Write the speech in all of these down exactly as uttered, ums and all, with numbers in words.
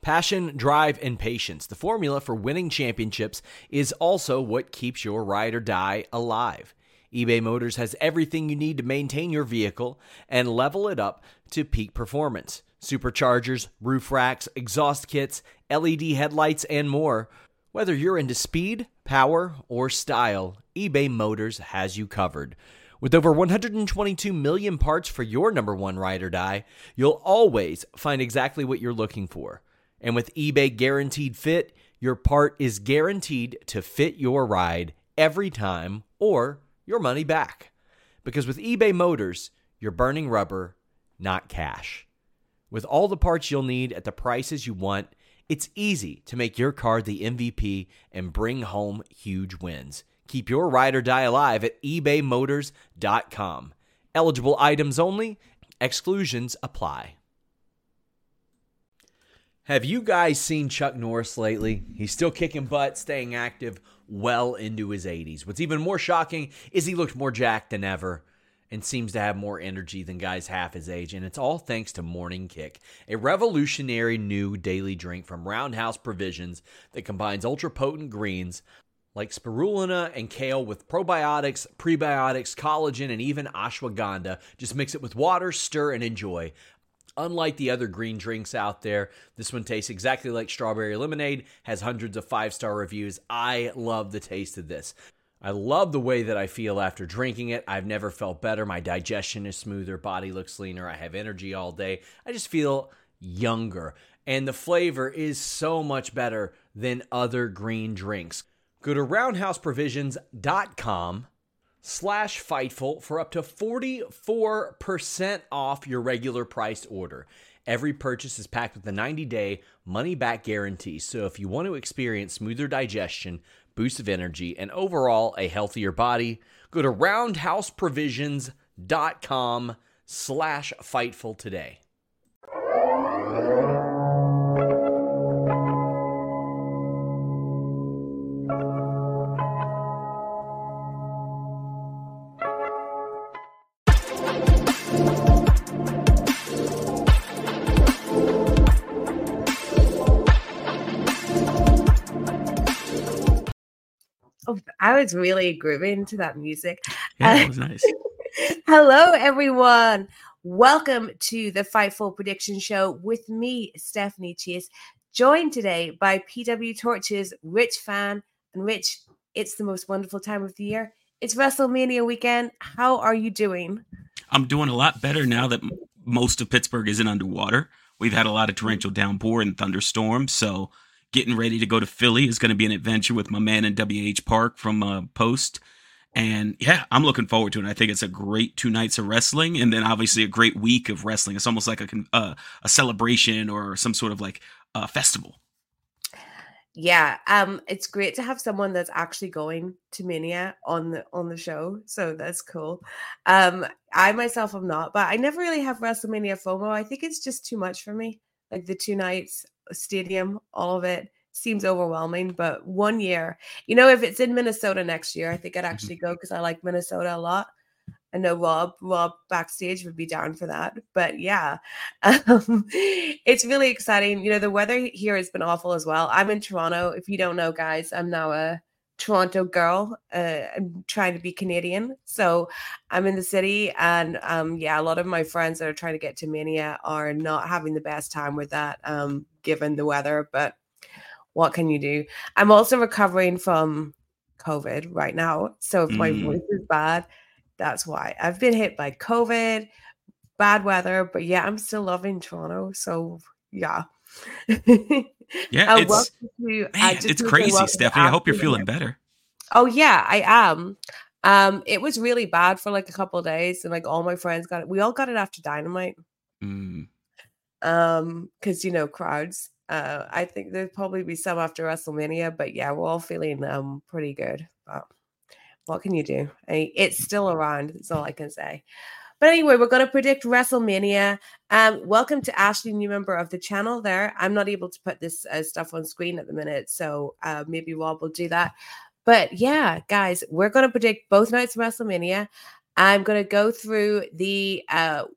Passion, drive, and patience. The formula for winning championships is also what keeps your ride or die alive. eBay Motors has everything you need to maintain your vehicle and level it up to peak performance. Superchargers, roof racks, exhaust kits, L E D headlights, and more. Whether you're into speed, power, or style, eBay Motors has you covered. With over one hundred twenty-two million parts for your number one ride or die, you'll always find exactly what you're looking for. And with eBay Guaranteed Fit, your part is guaranteed to fit your ride every time or your money back. Because with eBay Motors, you're burning rubber, not cash. With all the parts you'll need at the prices you want, it's easy to make your car the M V P and bring home huge wins. Keep your ride or die alive at ebay motors dot com. Eligible items only. Exclusions apply. Have you guys seen Chuck Norris lately? He's still kicking butt, staying active well into his eighties. What's even more shocking is he looked more jacked than ever and seems to have more energy than guys half his age, and it's all thanks to Morning Kick, a revolutionary new daily drink from Roundhouse Provisions that combines ultra-potent greens like spirulina and kale with probiotics, prebiotics, collagen, and even ashwagandha. Just mix it with water, stir, and enjoy. Unlike the other green drinks out there, this one tastes exactly like strawberry lemonade, has hundreds of five-star reviews. I love the taste of this. I love the way that I feel after drinking it. I've never felt better. My digestion is smoother, body looks leaner, I have energy all day. I just feel younger. And the flavor is so much better than other green drinks. Go to roundhouse provisions dot com slash Fightful for up to forty-four percent off your regular priced order. Every purchase is packed with a ninety-day money-back guarantee. So if you want to experience smoother digestion, boost of energy, and overall a healthier body, go to roundhouse provisions dot com slash Fightful today. Oh, I was really grooving to that music. Yeah, that was nice. Hello, everyone. Welcome to the Fightful Prediction Show with me, Stephanie Chase, joined today by P W Torch's Rich Fan. And Rich, it's the most wonderful time of the year. It's WrestleMania weekend. How are you doing? I'm doing a lot better now that m- most of Pittsburgh isn't underwater. We've had a lot of torrential downpour and thunderstorms, so getting ready to go to Philly is going to be an adventure with my man in W H Park from uh, Post. And yeah, I'm looking forward to it. I think it's a great two nights of wrestling and then obviously a great week of wrestling. It's almost like a uh, a celebration or some sort of like uh, festival. Yeah, um, it's great to have someone that's actually going to Mania on the on the show. So that's cool. Um, I myself am not, but I never really have WrestleMania FOMO. I think it's just too much for me. Like the two nights, stadium, all of it seems overwhelming. But one year, you know, if it's in Minnesota next year, I think I'd actually go because I like Minnesota a lot. I know Rob, Rob backstage would be down for that. But yeah, um, it's really exciting. You know, the weather here has been awful as well. I'm in Toronto. If you don't know, guys, I'm now a Toronto girl. Uh, I'm trying to be Canadian. So I'm in the city. And um, yeah, a lot of my friends that are trying to get to Mania are not having the best time with that, um, given the weather. But what can you do? I'm also recovering from COVID right now. So if my Mm. voice is bad, that's why. I've been hit by COVID, bad weather, but yeah, I'm still loving Toronto. So yeah. Yeah, Uh, it's welcome to- I man, just it's want to say crazy, welcome to Stephanie. I hope you're Ashley feeling here. better. Oh yeah, I am. Um, it was really bad for like a couple of days, and like all my friends got it. We all got it after Dynamite. Mm. Um, because you know, crowds. Uh, I think there'd probably be some after WrestleMania, but yeah, we're all feeling um pretty good. But what can you do? I, it's still around. That's all I can say. But anyway, we're going to predict WrestleMania. Um, welcome to Ashley, new member of the channel there. I'm not able to put this uh, stuff on screen at the minute, so uh, maybe Rob will do that. But yeah, guys, we're going to predict both nights of WrestleMania. I'm going to go through the uh,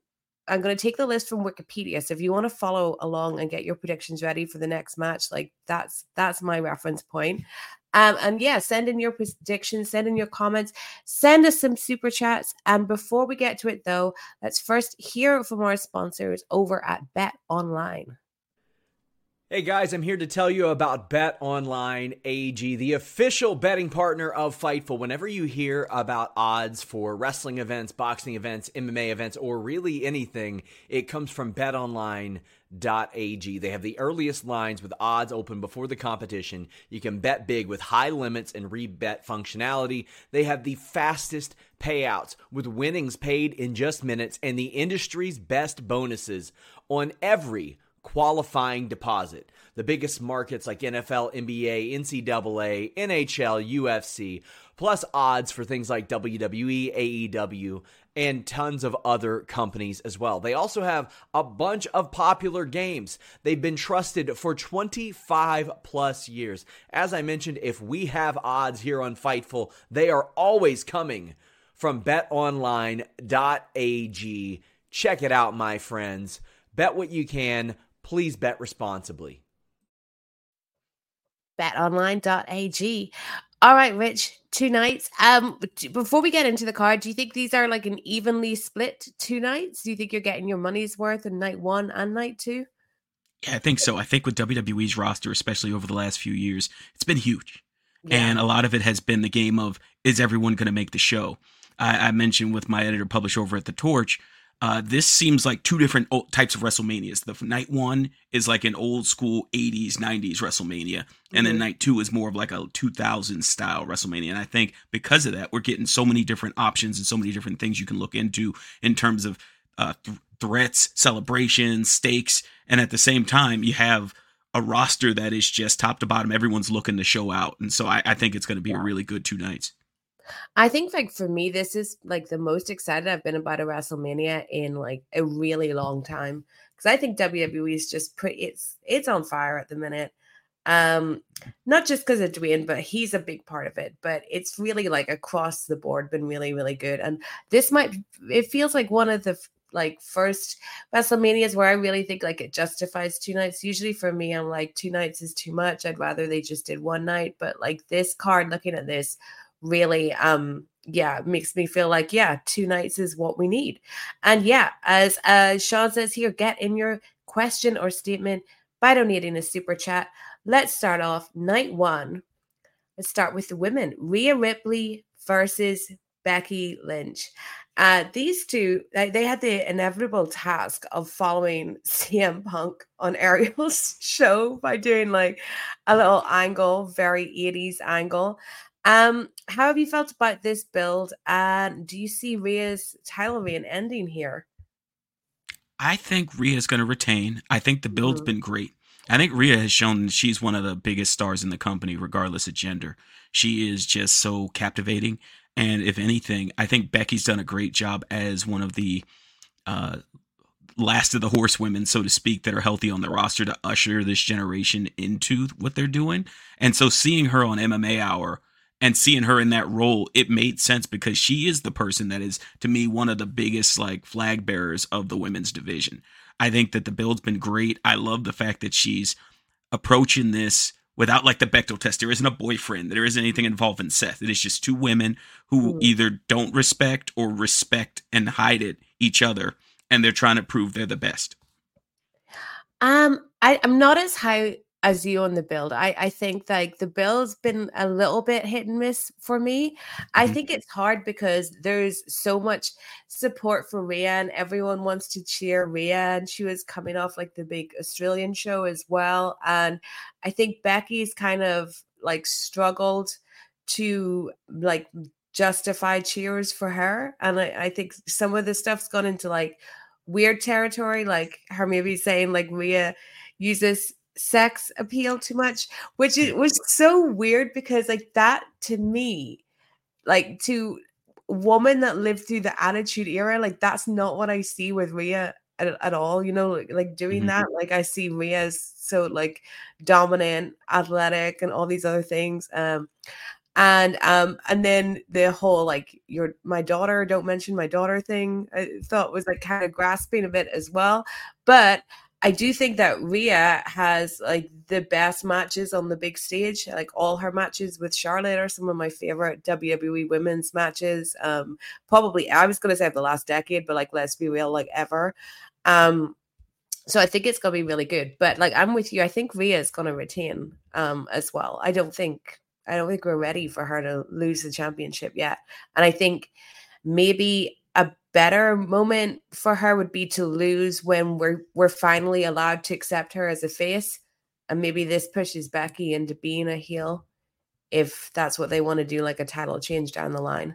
I'm going to take the list from Wikipedia. So if you want to follow along and get your predictions ready for the next match, like that's that's my reference point. Um, and yeah, send in your predictions, send in your comments, send us some super chats. And before we get to it, though, let's first hear from our sponsors over at Bet Online. Hey guys, I'm here to tell you about BetOnline A G, the official betting partner of Fightful. Whenever you hear about odds for wrestling events, boxing events, M M A events, or really anything, it comes from bet online dot a g. They have the earliest lines with odds open before the competition. You can bet big with high limits and rebet functionality. They have the fastest payouts with winnings paid in just minutes and the industry's best bonuses on every qualifying deposit. The biggest markets like N F L, N B A, N C double A, N H L, U F C, plus odds for things like W W E, A E W, and tons of other companies as well. They also have a bunch of popular games. They've been trusted for twenty-five plus years. As I mentioned, if we have odds here on Fightful, they are always coming from bet online dot a g. Check it out, my friends. Bet what you can. Please bet responsibly. bet online dot a g. All right, Rich, two nights. Um, before we get into the card, do you think these are like an evenly split two nights? Do you think you're getting your money's worth in night one and night two? Yeah, I think so. I think with W W E's roster, especially over the last few years, it's been huge. Yeah. And a lot of it has been the game of, is everyone going to make the show? I, I mentioned with my editor-publisher over at The Torch, Uh, this seems like two different types of WrestleManias. The night one is like an old school eighties, nineties WrestleMania. And mm-hmm. then night two is more of like a two thousands style WrestleMania. And I think because of that, we're getting so many different options and so many different things you can look into in terms of uh, th- threats, celebrations, stakes. And at the same time, you have a roster that is just top to bottom. Everyone's looking to show out. And so I, I think it's going to be yeah. a really good two nights. I think like for me, this is like the most excited I've been about a WrestleMania in like a really long time. Cause I think W W E is just pretty, it's, it's on fire at the minute. Um, not just because of Dwayne, but he's a big part of it, but it's really like across the board been really, really good. And this might, it feels like one of the like first WrestleManias where I really think like it justifies two nights. Usually for me, I'm like two nights is too much. I'd rather they just did one night, but like this card, looking at this, really um yeah makes me feel like yeah two nights is what we need. And yeah, as uh Sean says here, get in your question or statement by donating a super chat. Let's start off night one. Let's start with the women. Rhea Ripley versus Becky Lynch. Uh these two, they had the inevitable task of following C M Punk on Ariel's show by doing like a little angle, very eighties angle. Um, how have you felt about this build? And do you see Rhea's title reign ending here? I think Rhea's going to retain. I think the build's mm-hmm. been great. I think Rhea has shown that she's one of the biggest stars in the company, regardless of gender. She is just so captivating. And if anything, I think Becky's done a great job as one of the uh, last of the horsewomen, so to speak, that are healthy on the roster to usher this generation into what they're doing. And so seeing her on M M A Hour and seeing her in that role, it made sense because she is the person that is, to me, one of the biggest like flag bearers of the women's division. I think that the build's been great. I love the fact that she's approaching this without like the Bechdel test. There isn't a boyfriend. There isn't anything involving Seth. It is just two women who mm. either don't respect or respect and hide it each other. And they're trying to prove they're the best. Um, I, I'm not as high as you on the build. I, I think like the build's been a little bit hit and miss for me. I mm-hmm. think it's hard because there's so much support for Rhea and everyone wants to cheer Rhea, and she was coming off like the big Australian show as well. And I think Becky's kind of like struggled to like justify cheers for her. And I, I think some of the stuff's gone into like weird territory, like her maybe saying like Rhea uses sex appeal too much, which it was so weird because like that to me, like to woman that lived through the Attitude Era, like that's not what I see with Rhea at, at all, you know, like, like doing mm-hmm. that. Like I see Rhea as so like dominant, athletic, and all these other things. Um, And um and then the whole like your my daughter, don't mention my daughter thing, I thought was like kind of grasping a bit as well. But I do think that Rhea has like the best matches on the big stage. Like all her matches with Charlotte are some of my favorite W W E women's matches. Um, probably I was gonna say the last decade, but like let's be real, like ever. Um, so I think it's gonna be really good. But like I'm with you. I think Rhea is gonna retain um as well. I don't think I don't think we're ready for her to lose the championship yet. And I think maybe a better moment for her would be to lose when we're we're finally allowed to accept her as a face, and maybe this pushes Becky into being a heel if that's what they want to do, like a title change down the line.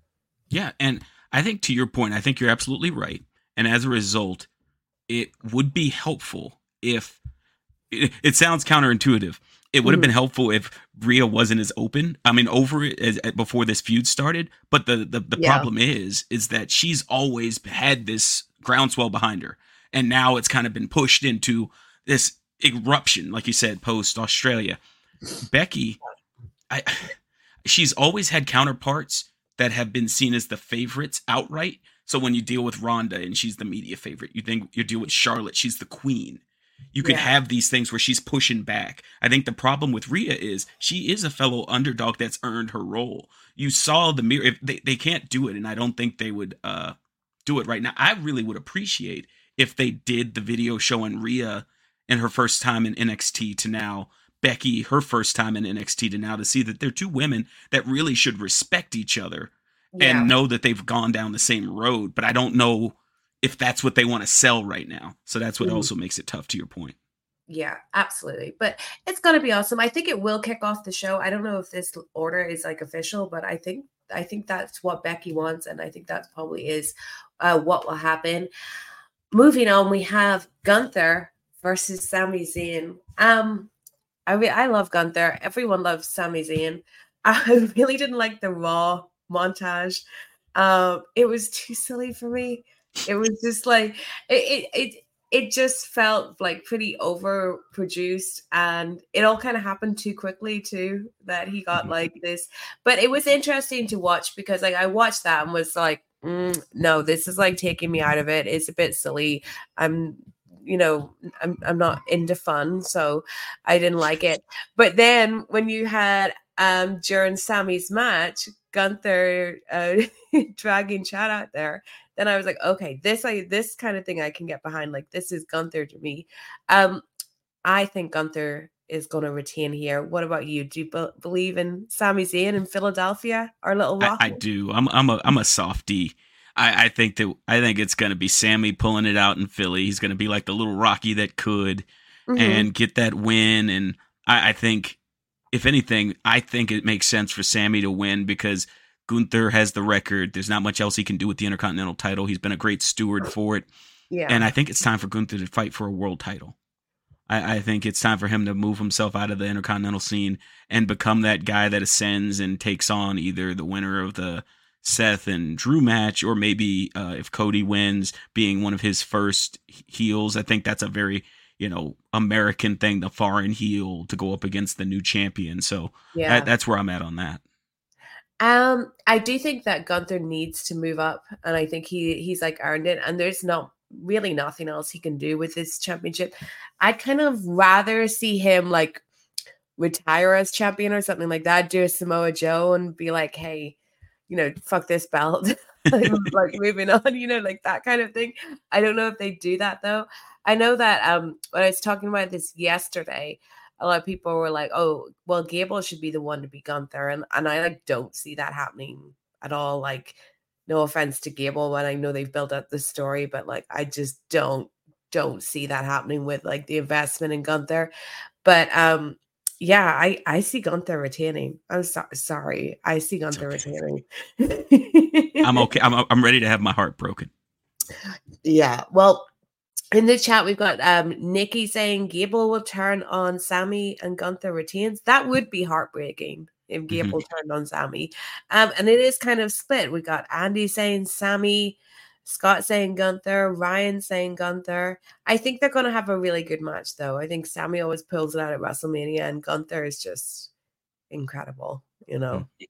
Yeah, and I think to your point, I think you're absolutely right. And as a result, it would be helpful if it, it sounds counterintuitive. It would have Mhm. been helpful if Rhea wasn't as open. I mean, over it as, before this feud started. But the the, the Yeah. problem is, is that she's always had this groundswell behind her, and now it's kind of been pushed into this eruption, like you said, post Australia. Becky, I, she's always had counterparts that have been seen as the favorites outright. So when you deal with Ronda and she's the media favorite, you think you deal with Charlotte, she's the queen. You could Yeah. have these things where she's pushing back. I think the problem with Rhea is she is a fellow underdog that's earned her role. You saw the mirror. If they, they can't do it, and I don't think they would uh, do it right now. I really would appreciate if they did the video showing Rhea in her first time in N X T to now Becky, her first time in N X T to now, to see that they're two women that really should respect each other Yeah. and know that they've gone down the same road. But I don't know if that's what they want to sell right now. So that's what Mhm. also makes it tough, to your point. Yeah, absolutely. But it's going to be awesome. I think it will kick off the show. I don't know if this order is like official, but I think I think that's what Becky wants, and I think that probably is uh, what will happen. Moving on, we have Gunther versus Sami Zayn. Um, I re- I love Gunther. Everyone loves Sami Zayn. I really didn't like the Raw montage. Um, it was too silly for me. It was just like it it it, it just felt like pretty overproduced, and it all kind of happened too quickly too, that he got Mhm. like this. But it was interesting to watch because like I watched that and was like, mm, no, this is like taking me out of it. It's a bit silly. I'm you know, I'm I'm not into fun, so I didn't like it. But then when you had um during Sammy's match, Gunther uh, dragging Chad out there, then I was like, okay, this I this kind of thing I can get behind. Like this is Gunther to me. Um, I think Gunther is going to retain here. What about you? Do you be- believe in Sami Zayn in Philadelphia, our little I, rock? I do. I'm I'm a I'm a softie. I, I think that I think it's gonna be Sammy pulling it out in Philly. He's gonna be like the little Rocky that could Mhm. and get that win. And I, I think, if anything, I think it makes sense for Sammy to win because Gunther has the record. There's not much else he can do with the Intercontinental title. He's been a great steward for it. Yeah. And I think it's time for Gunther to fight for a world title. I, I think it's time for him to move himself out of the Intercontinental scene and become that guy that ascends and takes on either the winner of the Seth and Drew match, or maybe uh, if Cody wins, being one of his first heels. I think that's a very, you know, American thing, the foreign heel to go up against the new champion. So yeah. that, that's where I'm at on that. Um, I do think that Gunther needs to move up, and I think he he's like earned it. And there's not really nothing else he can do with this championship. I'd kind of rather see him like retire as champion or something like that. Do a Samoa Joe and be like, hey, you know, fuck this belt. I'm like moving on, you know, like that kind of thing. I don't know if they do that though. I know that um when I was talking about this yesterday, a lot of people were like, oh, well, Gable should be the one to be Gunther. And and I like don't see that happening at all. Like, no offense to Gable when I know they've built up the story, but like I just don't don't see that happening with like the investment in Gunther. But um yeah, I I see Gunther retaining. I'm so- sorry. I see Gunther okay. retaining. I'm okay. I'm I'm ready to have my heart broken. Yeah. Well, in the chat, we've got um, Nikki saying Gable will turn on Sammy and Gunther retains. That would be heartbreaking if Gable Mhm. turned on Sammy. Um, and it is kind of split. We got Andy saying Sammy, Scott saying Gunther, Ryan saying Gunther. I think they're going to have a really good match, though. I think Sammy always pulls it out at WrestleMania, and Gunther is just incredible, you know. Mm-hmm.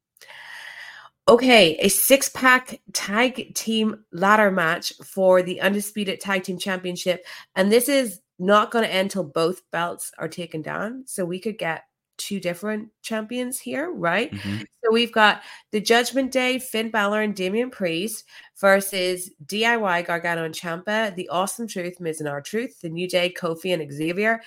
Okay, a six-pack tag team ladder match for the Undisputed Tag Team Championship. And this is not going to end till both belts are taken down. So we could get two different champions here, right? Mm-hmm. So we've got the Judgment Day, Finn Balor and Damian Priest versus D I Y, Gargano and Ciampa, the Awesome Truth, Miz and R-Truth, the New Day, Kofi and Xavier,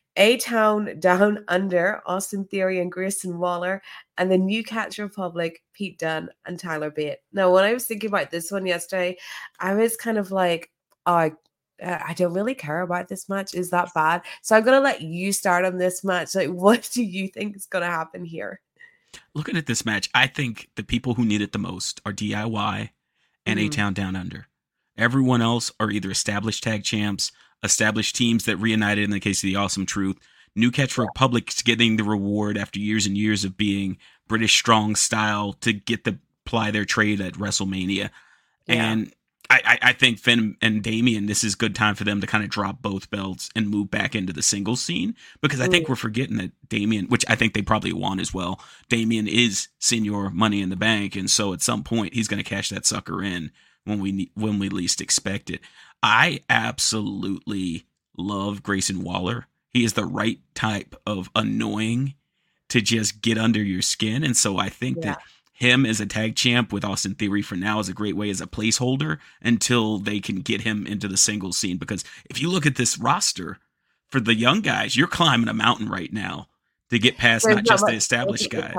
A-Town Down Under, Austin Theory and Grayson Waller, and the New Catch Republic, Pete Dunne and Tyler Bate. Now, when I was thinking about this one yesterday, I was kind of like, oh, I, I don't really care about this match. Is that bad? So I'm going to let you start on this match. Like, what do you think is going to happen here? Looking at this match, I think the people who need it the most are D I Y and mm-hmm. A-Town Down Under. Everyone else are either established tag champs, established teams that reunited in the case of the Awesome Truth. New Catch Republic's getting the reward after years and years of being British strong style to get to ply their trade at WrestleMania. Yeah. And I, I, I think Finn and Damian, this is good time for them to kind of drop both belts and move back into the singles scene, because I think we're forgetting that Damian, which I think they probably want as well, Damian is senior Money in the Bank. And so at some point he's going to cash that sucker in when we when we least expect it. I absolutely love Grayson Waller. He is the right type of annoying to just get under your skin. And so I think yeah. that him as a tag champ with Austin Theory for now is a great way as a placeholder until they can get him into the singles scene. Because if you look at this roster for the young guys, you're climbing a mountain right now to get past There's not, not just the established guys.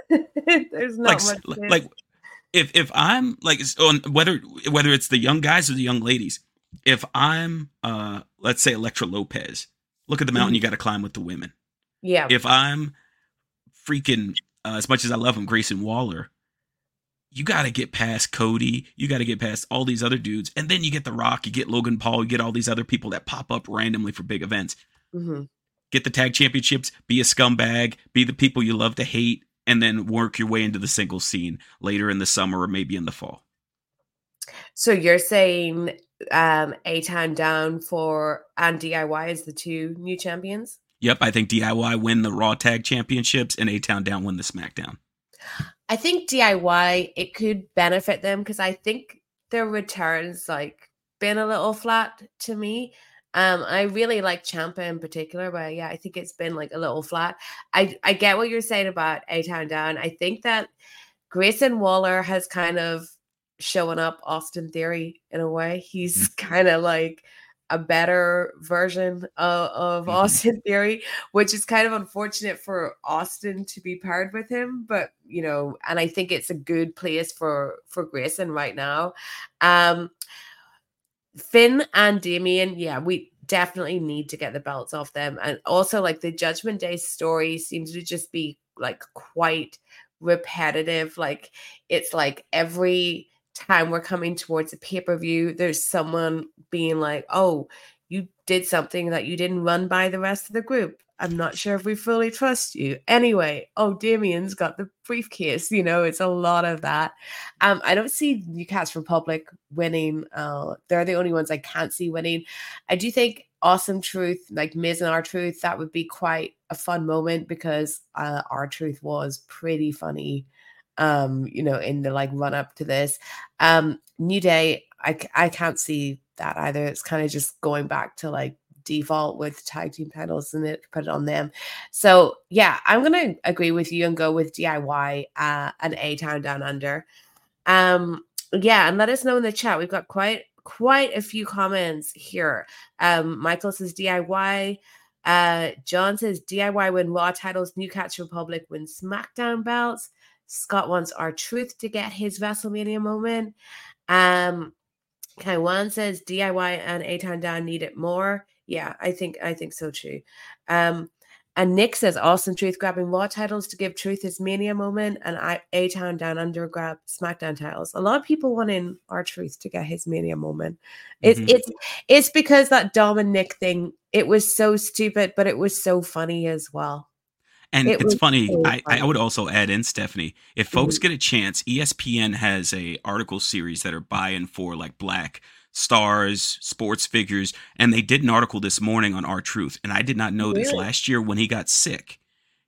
There's not like, much. Like if if I'm like on whether whether it's the young guys or the young ladies, if I'm uh let's say Elektra Lopez, look at the mountain mm-hmm. you got to climb with the women. Yeah. If I'm freaking uh, as much as I love him, Grayson Waller, you got to get past Cody. You got to get past all these other dudes. And then you get The Rock, you get Logan Paul, you get all these other people that pop up randomly for big events. Mm-hmm. Get the tag championships, be a scumbag, be the people you love to hate, and then work your way into the singles scene later in the summer or maybe in the fall. So you're saying um, A-Town Down for and D I Y as the two new champions? Yep, I think D I Y win the Raw Tag Championships and A-Town Down win the SmackDown. I think D I Y, it could benefit them because I think their returns like been a little flat to me. Um, I really like Ciampa in particular, but yeah, I think it's been like a little flat. I, I get what you're saying about A-Town Down. I think that Grayson Waller has kind of shown up Austin Theory in a way. He's kind of like a better version of, of mm-hmm. Austin Theory, which is kind of unfortunate for Austin to be paired with him. But, you know, and I think it's a good place for, for Grayson right now. Um, Finn and Damian, yeah, we definitely need to get the belts off them. And also, like, the Judgment Day story seems to just be, like, quite repetitive. Like, it's like every time we're coming towards a pay-per-view, there's someone being like, oh, you did something that you didn't run by the rest of the group. I'm not sure if we fully trust you. Anyway, oh, Damian's got the briefcase. You know, it's a lot of that. Um, I don't see New Catch Republic winning. Uh, they're the only ones I can't see winning. I do think Awesome Truth, like Miz and R-Truth, that would be quite a fun moment because uh, R-Truth was pretty funny, um, you know, in the like run up to this. Um, New Day, I, I can't see that either. It's kind of just going back to like default with tag team titles and it put it on them. So yeah, I'm gonna agree with you and go with D I Y uh and A-Town Down Under. Um yeah, and let us know in the chat. We've got quite quite a few comments here. Um Michael says D I Y. Uh John says D I Y win Raw titles, New Catch Republic win SmackDown belts. Scott wants R-Truth to get his WrestleMania moment. Um Kaiwan says D I Y and A-Town Down need it more. Yeah, I think I think so too. Um, and Nick says Awesome Truth grabbing Raw titles to give Truth his Mania moment, and I A-Town Down Under grab SmackDown titles. A lot of people want in R-Truth to get his Mania moment. It's mm-hmm. it's it's because that Dom and Nick thing. It was so stupid, but it was so funny as well. And it it's funny, so I, funny. I would also add in, Stephanie, if folks mm-hmm. get a chance, E S P N has a article series that are buying for like black stars, sports figures, and they did an article this morning on R-Truth, and I did not know really? this last year when he got sick.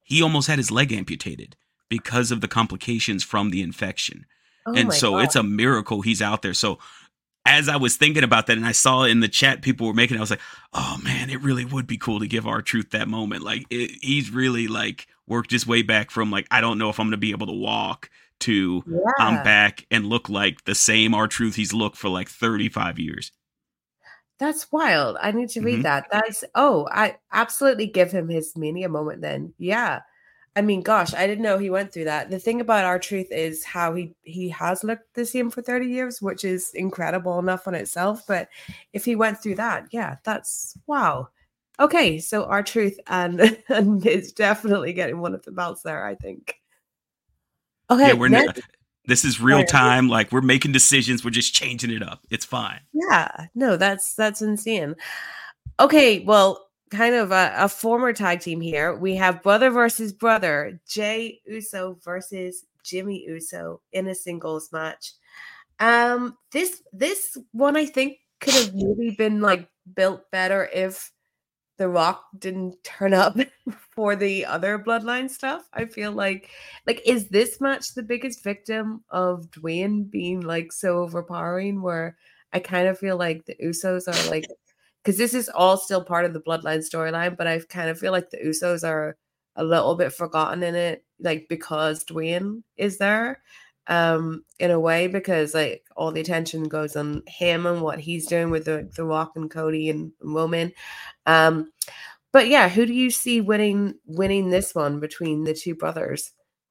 he almost had his leg amputated because of the complications from the infection. Oh and my so God. it's a miracle he's out there. So as I was thinking about that and I saw in the chat people were making it, I was like, oh man, it really would be cool to give R-Truth that moment. Like it, he's really like worked his way back from like, I don't know if I'm going to be able to walk to Yeah. I'm back and look like the same R-Truth he's looked for like thirty-five years. That's wild. I need to read Mhm. that. That's oh, I absolutely give him his Mania moment then. Yeah. I mean, gosh, I didn't know he went through that. The thing about R-Truth is how he he has looked the same for thirty years, which is incredible enough on itself. But if he went through that, yeah, that's wow. Okay, so R-Truth and and is definitely getting one of the belts there, I think. Okay, Yeah, we're next, n- this is real Sorry. time. Like we're making decisions. We're just changing it up. It's fine. yeah, no, that's that's insane. Okay, well, kind of a, a former tag team here. We have brother versus brother, Jay Uso versus Jimmy Uso in a singles match. Um, this this one I think could have maybe been like built better if The Rock didn't turn up for the other bloodline stuff. I feel like like is this match the biggest victim of Dwayne being like so overpowering where I kind of feel like the Usos are like because this is all still part of the bloodline storyline, but I kind of feel like the Usos are a little bit forgotten in it, like because Dwayne is there, um, in a way, because like all the attention goes on him and what he's doing with the, the Rock and Cody and Roman. Um, but yeah, who do you see winning winning this one between the two brothers?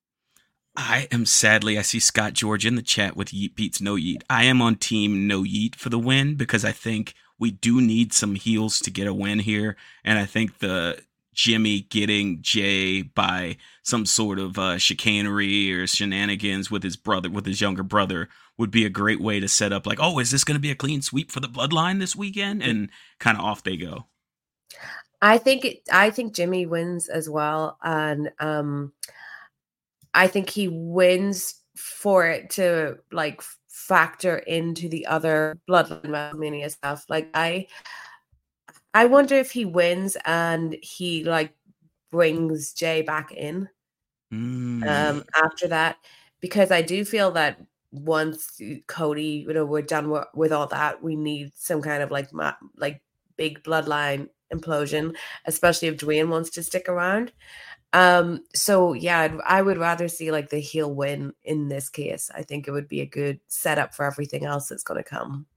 I am sadly, I see Scott George in the chat with Yeet Beats No Yeet. I am on team No Yeet for the win because I think we do need some heels to get a win here. And I think the Jimmy getting Jay by some sort of uh, chicanery or shenanigans with his brother, with his younger brother, would be a great way to set up like, oh, is this going to be a clean sweep for the bloodline this weekend? And kind of off they go. I think it, I think Jimmy wins as well, and um, I think he wins for it to like factor into the other bloodline WrestleMania stuff. Like I, I wonder if he wins and he like brings Jay back in Mm. um after that, because I do feel that once Cody, you know, we're done with, with all that, we need some kind of like ma- like big bloodline implosion, especially if Dwayne wants to stick around. Um, so yeah, I'd, I would rather see like the heel win in this case. I think it would be a good setup for everything else that's going to come.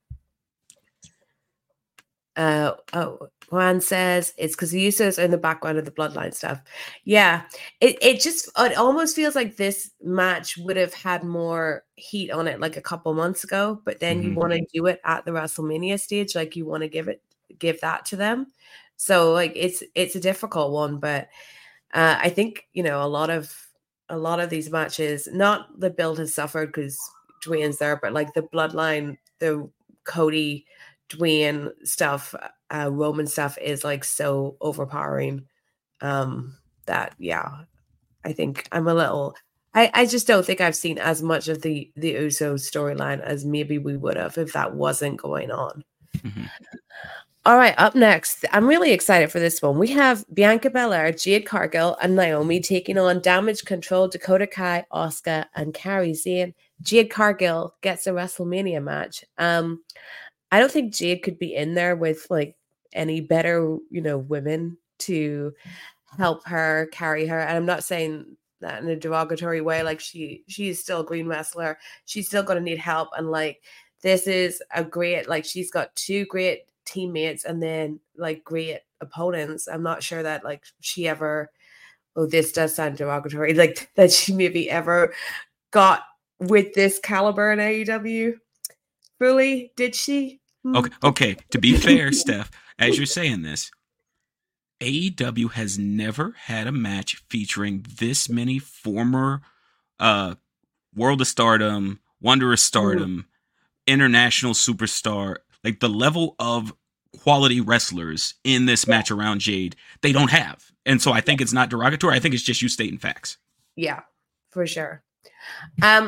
Uh, oh, Juan says it's because the Usos are in the background of the bloodline stuff. Yeah, it, it just, it almost feels like this match would have had more heat on it like a couple months ago, but then Mhm. you want to do it at the WrestleMania stage. Like you want to give it, give that to them. So like, it's, it's a difficult one, but uh, I think, you know, a lot of, a lot of these matches, not the build has suffered because Dwayne's there, but like the bloodline, the Cody, Dwayne stuff, uh, Roman stuff is like so overpowering um, that, yeah, I think I'm a little, I, I just don't think I've seen as much of the, the Uso storyline as maybe we would have if that wasn't going on. Mhm. All right, up next, I'm really excited for this one. We have Bianca Belair, Jade Cargill, and Naomi taking on Damage Control, Dakota Kai, Asuka, and Kairi Sane. Jade Cargill gets a WrestleMania match. Um, I don't think Jade could be in there with like any better, you know, women to help her carry her. And I'm not saying that in a derogatory way. Like she, she's still a green wrestler. She's still going to need help. And like, this is a great, like she's got two great teammates and then like great opponents. I'm not sure that like she ever, oh, this does sound derogatory, like that she maybe ever got with this caliber in A E W. Fully, did she? Okay, okay. To be fair, Steph, as you're saying this, A E W has never had a match featuring this many former uh, World of Stardom, Wonder of Stardom, international superstar, like the level of quality wrestlers in this match around Jade, they don't have. And so I think it's not derogatory. I think it's just you stating facts. Yeah, for sure. Um,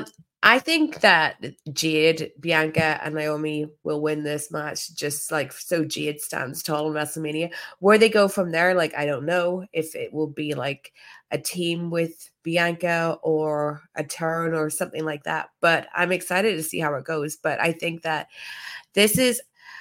I think that Jade, Bianca, and Naomi will win this match just like so Jade stands tall in WrestleMania. Where they go from there, like, I don't know if it will be like a team with Bianca or a turn or something like that. But I'm excited to see how it goes. But I think that this is,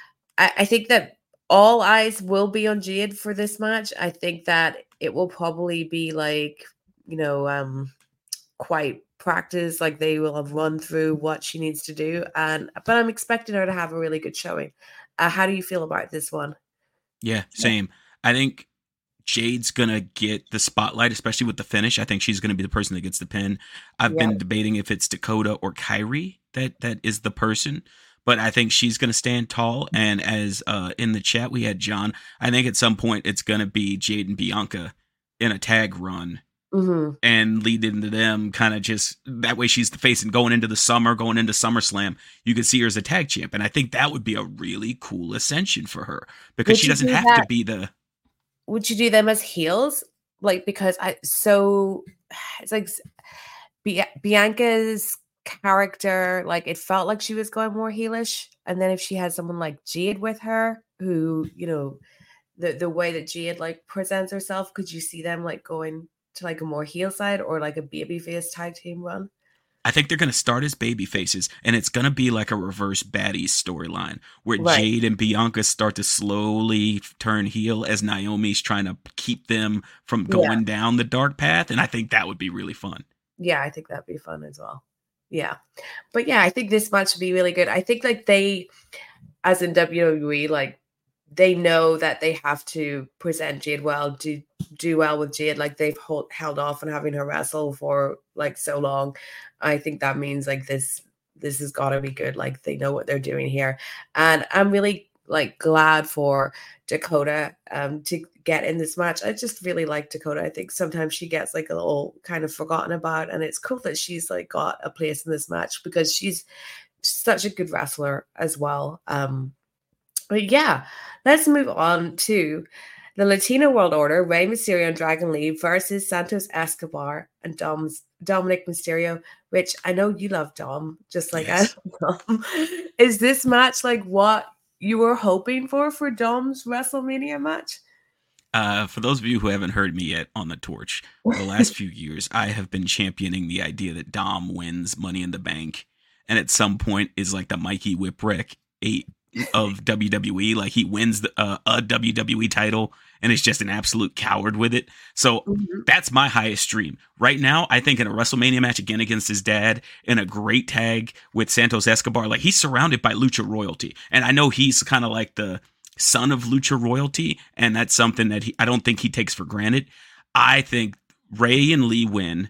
I, I think that all eyes will be on Jade for this match. I think that it will probably be like, you know, um, quite practice, like they will have run through what she needs to do, and but I'm expecting her to have a really good showing. Uh, how do you feel about this one? Yeah, same. I think Jade's gonna get the spotlight, especially with the finish. I think she's gonna be the person that gets the pin. I've Yeah. been debating if it's Dakota or Kyrie that that is the person, but I think she's gonna stand tall. And as uh, in the chat we had John, I think at some point it's gonna be Jade and Bianca in a tag run. Mm-hmm. And lead into them kind of just that way she's the face, and going into the summer, going into SummerSlam, you could see her as a tag champ. And I think that would be a really cool ascension for her because Would she you doesn't do have that- to be the. Would you do them as heels? Like, because I so it's like Bi- Bianca's character, like it felt like she was going more heelish, and then if she had someone like Jade with her, who, you know, the the way that Jade like presents herself, could you see them like going to like a more heel side or like a babyface tag team run? I think they're going to start as baby faces, and it's going to be like a reverse baddies storyline where Right. Jade and Bianca start to slowly turn heel as Naomi's trying to keep them from going Yeah. down the dark path. And I think that would be really fun. Yeah, I think that'd be fun as well. Yeah. But yeah, I think this match would be really good. I think like they, as in W W E, like they know that they have to present Jade well, do do well with Jade. Like they've hold, held off on having her wrestle for like so long. I think that means like this this has got to be good. Like they know what they're doing here, and I'm really like glad for Dakota um to get in this match. I just really like Dakota. I think sometimes she gets like a little kind of forgotten about, and it's cool that she's like got a place in this match because she's such a good wrestler as well. Um, but yeah, let's move on to the Latino World Order, Rey Mysterio and Dragon Lee versus Santos Escobar and Dom's, Dominic Mysterio, which I know you love Dom, just like Yes. I love Dom. Is this match like what you were hoping for for Dom's WrestleMania match? Uh, for those of you who haven't heard me yet on the torch, for the last few years, I have been championing the idea that Dom wins Money in the Bank, and at some point is like the Mikey Whipwreck eight of W W E. Like he wins the, uh, a W W E title and is just an absolute coward with it. So Mhm. that's my highest dream right now. I think in a WrestleMania match again against his dad, in a great tag with Santos Escobar, like he's surrounded by Lucha royalty, and I know he's kind of like the son of Lucha royalty, and that's something that he, I don't think he takes for granted. I think Ray and Lee win,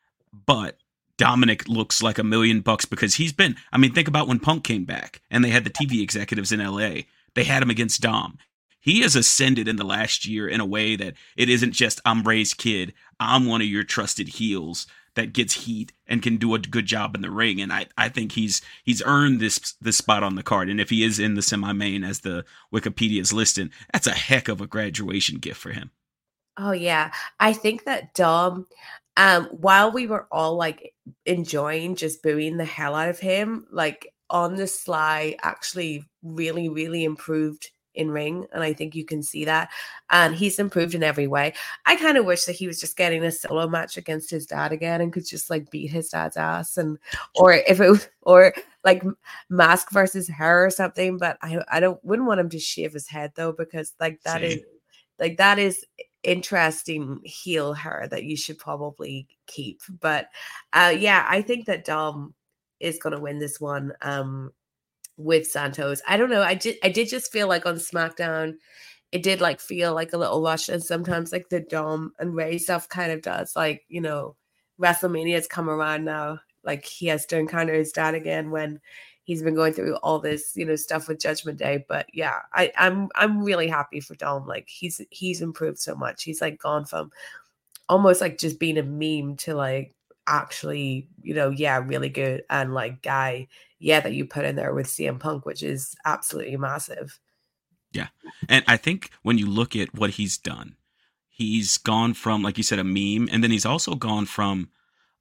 but Dominic looks like a million bucks because he's been, I mean, think about when Punk came back and they had the T V executives in L A. They had him against Dom. He has ascended in the last year in a way that it isn't just I'm Ray's kid. I'm one of your trusted heels that gets heat and can do a good job in the ring. And I, I think he's he's earned this this spot on the card. And if he is in the semi-main as the Wikipedia's listing, that's a heck of a graduation gift for him. Oh yeah, I think that Dom, um, while we were all like enjoying just booing the hell out of him, like on the sly, actually really, really improved in ring, and I think you can see that. And he's improved in every way. I kind of wish that he was just getting a solo match against his dad again and could just like beat his dad's ass, and or if it was, or like Mask versus her or something. But I, I don't wouldn't want him to shave his head though, because like that Same. is like that is interesting heel her that you should probably keep. But uh yeah, I think that Dom is going to win this one um with Santos. I don't know, I did I did just feel like on SmackDown it did like feel like a little rush, and sometimes like the Dom and Ray stuff kind of does, like, you know, WrestleMania's come around now, like he has to encounter his dad again when he's been going through all this, you know, stuff with Judgment Day. But yeah, I, I'm I'm really happy for Dom. Like he's he's improved so much. He's like gone from almost like just being a meme to like actually, you know, yeah, really good, and like guy, yeah, that you put in there with C M Punk, which is absolutely massive. Yeah. And I think when you look at what he's done, he's gone from, like you said, a meme, and then he's also gone from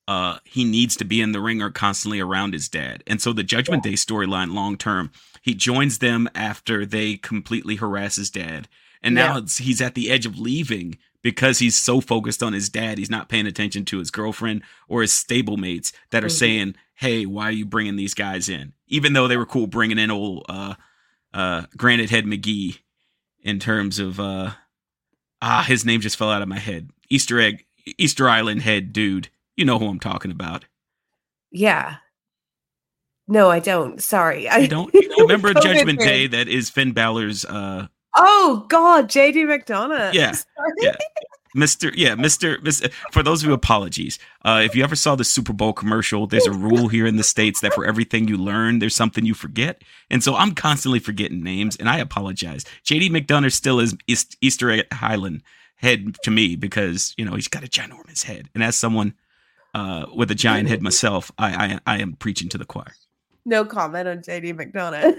uh, he needs to be in the ring or constantly around his dad. And so the Judgment Day storyline long term, he joins them after they completely harass his dad. And now Yeah. it's, he's at the edge of leaving because he's so focused on his dad. He's not paying attention to his girlfriend or his stablemates that are Mhm. saying, hey, why are you bringing these guys in? Even though they were cool bringing in old uh, uh, Granite Head McGee in terms of, uh, ah, his name just fell out of my head. Easter egg, Easter Island head dude. You know who I'm talking about. Yeah. No, I don't. Sorry. I You don't you remember COVID Judgment thing. Day that is Finn Balor's uh Oh God, J D McDonough. Yeah, Sorry. yeah. Mister Yeah, Mister Mister For those of you, apologies. Uh, if you ever saw the Super Bowl commercial, there's a rule here in the States that for everything you learn, there's something you forget. And so I'm constantly forgetting names, and I apologize. J D McDonough still is East, Easter Egg Highland head to me because, you know, he's got a ginormous head. And as someone uh, with a giant head myself, I, I I am preaching to the choir. No comment on J D McDonough.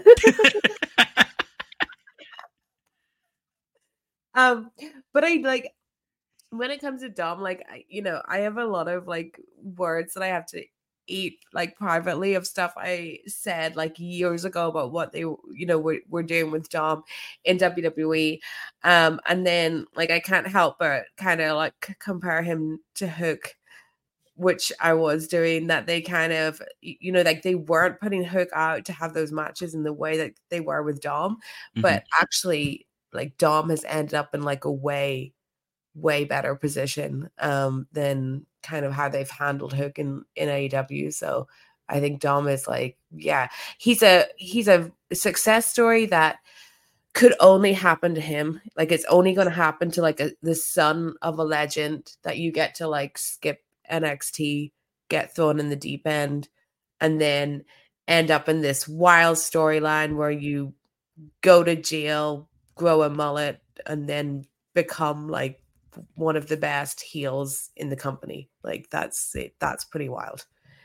um, but I like when it comes to Dom, like I, you know, I have a lot of like words that I have to eat like privately of stuff I said like years ago about what they, you know, were, were doing with Dom in W W E. Um, and then like I can't help but kind of like compare him to Hook, which I was doing, that they kind of, you know, like they weren't putting Hook out to have those matches in the way that they were with Dom, Mhm. but actually like Dom has ended up in like a way, way better position um, than kind of how they've handled Hook in, in A E W. So I think Dom is like, yeah, he's a, he's a success story that could only happen to him. Like it's only going to happen to like a, the son of a legend that you get to like skip N X T, get thrown in the deep end, and then end up in this wild storyline where you go to jail, grow a mullet, and then become like one of the best heels in the company. Like that's it. That's pretty wild.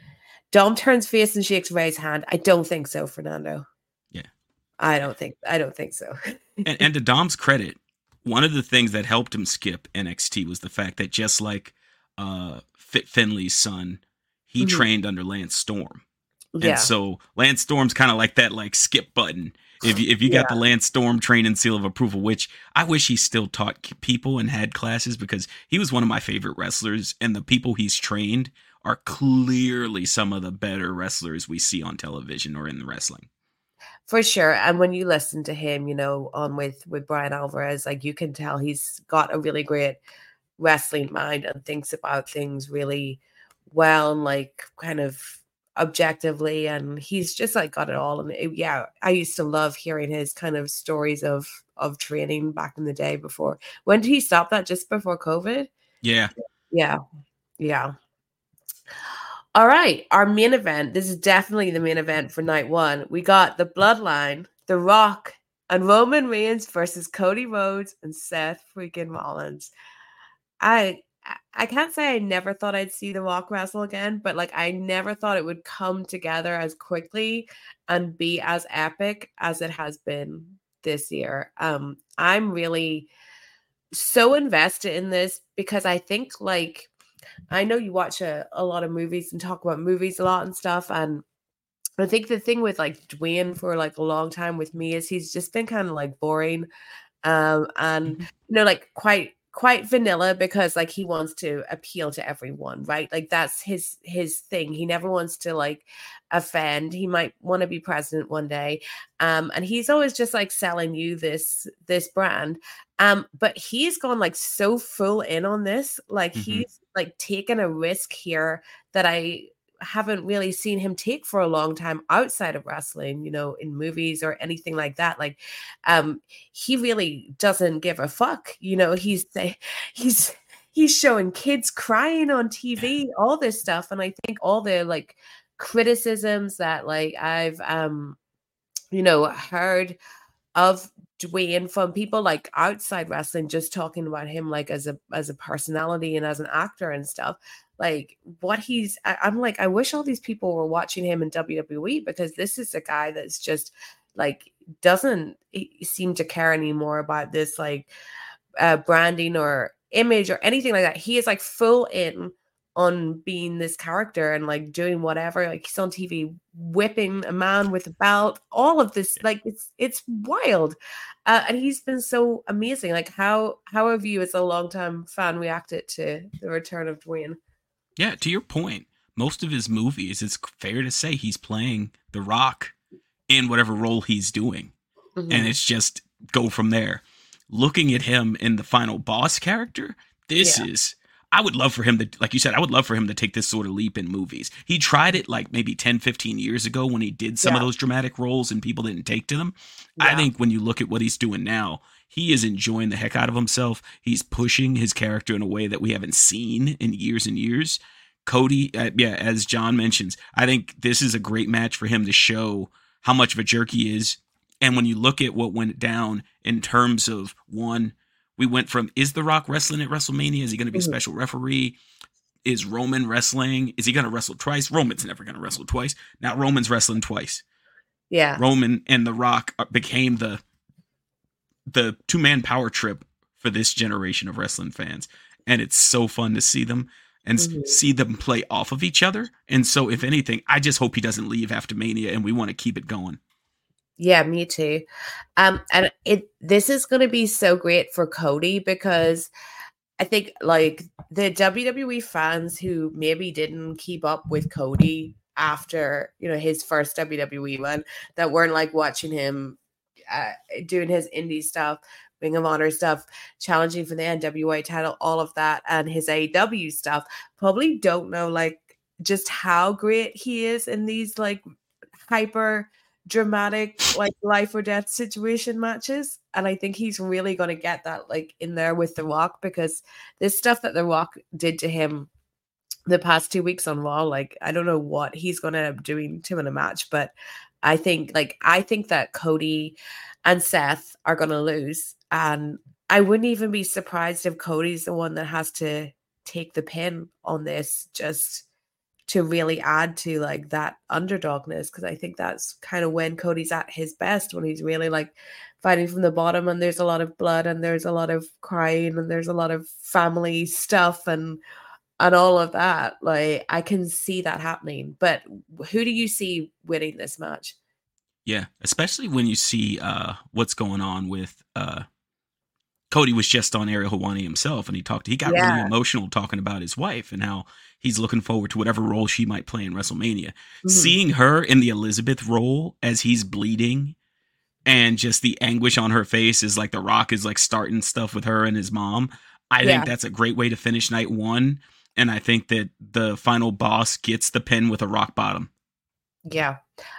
Dom turns face and shakes Ray's hand. I don't think so, Fernando. Yeah. I don't think I don't think so. And, and to Dom's credit, one of the things that helped him skip N X T was the fact that just like uh, Fit Finley's son, he Mhm. trained under Lance Storm. Yeah. And so Lance Storm's kind of like that like skip button. If you, if you got Yeah. the Lance Storm training seal of approval, which I wish he still taught k- people and had classes because he was one of my favorite wrestlers, and the people he's trained are clearly some of the better wrestlers we see on television or in wrestling. For sure. And when you listen to him, you know, on with with Brian Alvarez, like you can tell he's got a really great wrestling mind and thinks about things really well and like kind of objectively, and he's just like got it all. And it, yeah, I used to love hearing his kind of stories of of training back in the day. Before, when did he stop that? Just before COVID? Yeah. Yeah, yeah. All right, our main event. This is definitely the main event for night one. We got the Bloodline, The Rock, and Roman Reigns versus Cody Rhodes and Seth freaking Rollins. I I can't say I never thought I'd see The Rock wrestle again, but like I never thought it would come together as quickly and be as epic as it has been this year. Um, I'm really so invested in this because I think like I know you watch a, a lot of movies and talk about movies a lot and stuff. And I think the thing with like Dwayne for like a long time with me is he's just been kind of like boring. Um, and Mhm. you know, like quite quite vanilla because like he wants to appeal to everyone, right? Like that's his his thing. He never wants to like offend. He might want to be president one day. Um, and he's always just like selling you this this brand. Um, but he's gone like so full in on this, like Mhm. he's like taken a risk here that I haven't really seen him take for a long time outside of wrestling, you know, in movies or anything like that. Like, um, he really doesn't give a fuck, you know. He's he's he's showing kids crying on T V, all this stuff, and I think all the like criticisms that like I've um you know heard of Dwayne from people like outside wrestling, just talking about him like as a as a personality and as an actor and stuff. Like what he's, I, I'm like, I wish all these people were watching him in W W E because this is a guy that's just like doesn't seem to care anymore about this like uh, branding or image or anything like that. He is like full in on being this character and like doing whatever. Like he's on T V whipping a man with a belt, all of this, like it's it's wild. Uh, and he's been so amazing. Like how how have you as a longtime fan reacted to the return of Dwayne? Yeah, to your point, most of his movies, it's fair to say he's playing The Rock in whatever role he's doing. Mm-hmm. And it's just go from there. Looking at him in the final boss character, this yeah. is I would love for him to, like you said, I would love for him to take this sort of leap in movies. He tried it like maybe ten, fifteen years ago when he did some yeah. of those dramatic roles and people didn't take to them. Yeah. I think when you look at what he's doing now, he is enjoying the heck out of himself. He's pushing his character in a way that we haven't seen in years and years. Cody, uh, yeah, as John mentions, I think this is a great match for him to show how much of a jerk he is. And when you look at what went down in terms of one, we went from, is The Rock wrestling at WrestleMania? Is he going to be a special referee? Is Roman wrestling? Is he going to wrestle twice? Roman's never going to wrestle twice. Now Roman's wrestling twice. Yeah. Roman and The Rock became the the two-man power trip for this generation of wrestling fans. And it's so fun to see them and mm-hmm. see them play off of each other. And so if anything, I just hope he doesn't leave after Mania and we want to keep it going. Yeah, me too. Um, and it this is going to be so great for Cody because I think like the W W E fans who maybe didn't keep up with Cody after, you know, his first W W E one, that weren't like watching him uh, doing his indie stuff, Ring of Honor stuff, challenging for the N W A title, all of that, and his A E W stuff, probably don't know like just how great he is in these like hyper dramatic like life or death situation matches. And I think he's really going to get that like in there with The Rock, because this stuff that The Rock did to him the past two weeks on Raw, like I don't know what he's going to end up doing to him in a match, but I think like I think that Cody and Seth are going to lose, and I wouldn't even be surprised if Cody's the one that has to take the pin on this, just to really add to like that underdogness, because I think that's kind of when Cody's at his best, when he's really like fighting from the bottom and there's a lot of blood and there's a lot of crying and there's a lot of family stuff and and all of that. Like I can see that happening. But who do you see winning this match? Yeah, especially when you see uh what's going on with uh Cody was just on Ariel Helwani himself, and he talked. He got yeah. really emotional talking about his wife and how he's looking forward to whatever role she might play in WrestleMania. Mm-hmm. Seeing her in the Elizabeth role as he's bleeding, and just the anguish on her face is like The Rock is like starting stuff with her and his mom. I yeah. think that's a great way to finish night one, and I think that the final boss gets the pin with a rock bottom. Yeah,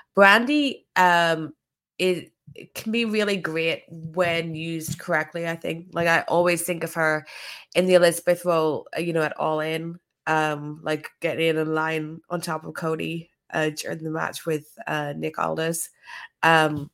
Brandy um, is. It can be really great when used correctly, I think. Like I always think of her in the Elizabeth role, you know, at All In, um, like getting in a line on top of Cody uh, during the match with uh, Nick Aldis. Um,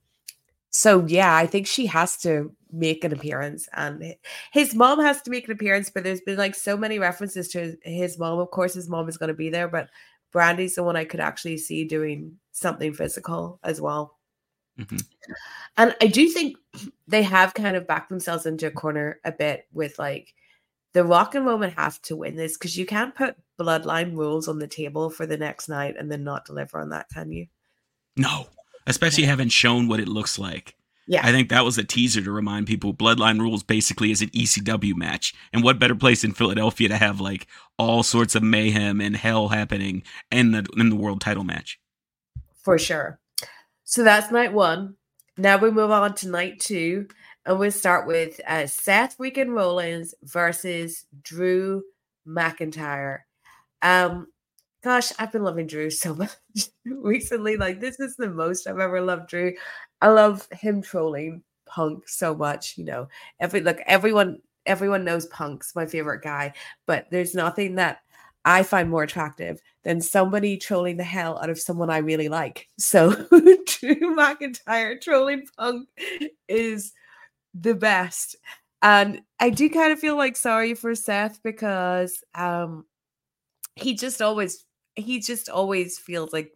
so yeah, I think she has to make an appearance, and his mom has to make an appearance. But there's been like so many references to his mom. Of course, his mom is going to be there, but Brandy's the one I could actually see doing something physical as well. Mm-hmm. And I do think they have kind of backed themselves into a corner a bit with like The Rock and Roman have to win this, because you can't put bloodline rules on the table for the next night and then not deliver on that, can you? No, especially yeah. having shown what it looks like. Yeah, I think that was a teaser to remind people Bloodline Rules basically is an E C W match. And what better place in Philadelphia to have like all sorts of mayhem and hell happening in the in the world title match? For sure. So that's night one. Now we move on to night two, and we'll start with uh, Seth freaking Rollins versus Drew McIntyre. Um, gosh, I've been loving Drew so much recently. Like, this is the most I've ever loved Drew. I love him trolling Punk so much. You know, every look, everyone, everyone knows Punk's my favorite guy, but there's nothing that I find more attractive than somebody trolling the hell out of someone I really like. So Drew McIntyre trolling Punk is the best. And I do kind of feel like sorry for Seth, because um, he just always, he just always feels like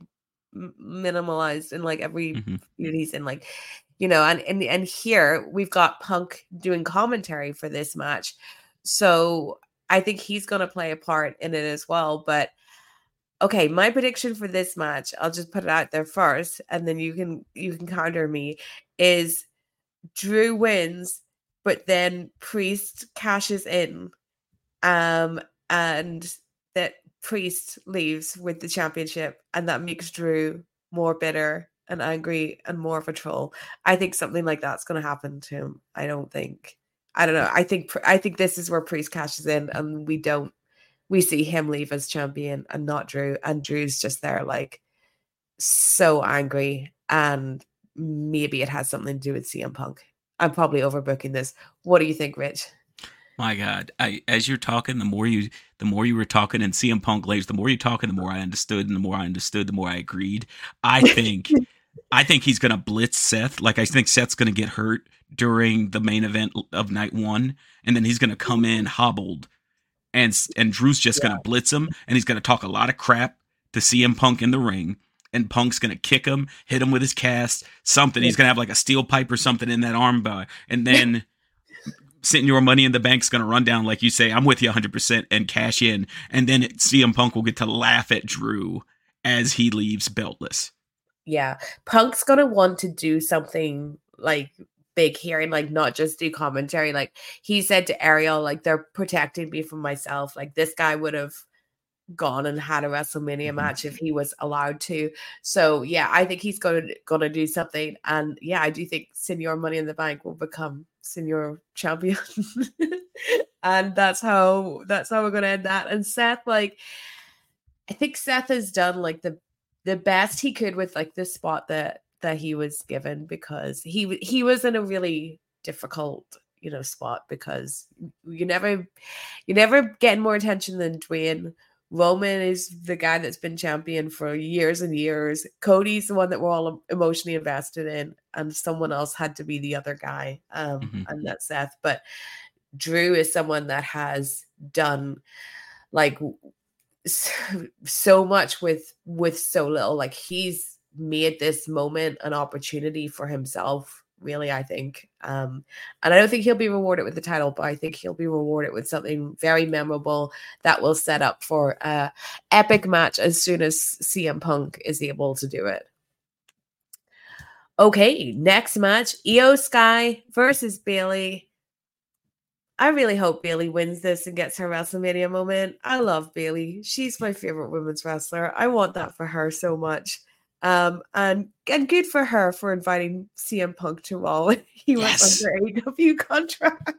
minimalized in like every mm-hmm. feud he's in, like, you know, and, and, and here we've got Punk doing commentary for this match. So I think he's going to play a part in it as well. But okay, my prediction for this match, I'll just put it out there first, and then you can you can counter me, is Drew wins, but then Priest cashes in, um, and that Priest leaves with the championship, and that makes Drew more bitter and angry and more of a troll. I think something like that's going to happen to him. I don't think. I don't know. I think I think this is where Priest cashes in, and we don't. We see him leave as champion and not Drew, and Drew's just there like so angry, and maybe it has something to do with C M Punk. I'm probably overbooking this. What do you think, Rich? My God, I as you're talking, the more you the more you were talking, and C M Punk later, the more you're talking, the more I understood, and the more I understood, the more I agreed. I think I think he's gonna blitz Seth. Like I think Seth's gonna get hurt during the main event of night one, and then he's gonna come in hobbled, and and Drew's just gonna yeah. blitz him, and he's gonna talk a lot of crap to C M Punk in the ring. And Punk's going to kick him, hit him with his cast, something. He's going to have like a steel pipe or something in that arm bar. And then Senor Money in the Bank's going to run down, like you say, I'm with you one hundred percent, and cash in. And then C M Punk will get to laugh at Drew as he leaves beltless. Yeah. Punk's going to want to do something like big here and like not just do commentary. Like he said to Ariel, like they're protecting me from myself. Like this guy would have gone and had a WrestleMania mm-hmm. match if he was allowed to. So yeah, I think he's gonna gonna do something, and yeah, I do think Senor Money in the Bank will become Senor Champion, and that's how that's how we're gonna end that. And Seth, like, I think Seth has done like the the best he could with like the spot that that he was given, because he he was in a really difficult, you know, spot, because you never you never get more attention than Dwayne. Roman is the guy that's been champion for years and years. Cody's the one that we're all emotionally invested in, and someone else had to be the other guy, um, mm-hmm. and that's Seth. But Drew is someone that has done like so much with with so little. Like he's made this moment an opportunity for himself. Really, I think. Um, and I don't think he'll be rewarded with the title, but I think he'll be rewarded with something very memorable that will set up for an epic match as soon as C M Punk is able to do it. Okay, next match, Io Sky versus Bayley. I really hope Bayley wins this and gets her WrestleMania moment. I love Bayley. She's my favorite women's wrestler. I want that for her so much. Um, and and good for her for inviting C M Punk to Raw when he yes. was under A E W contract.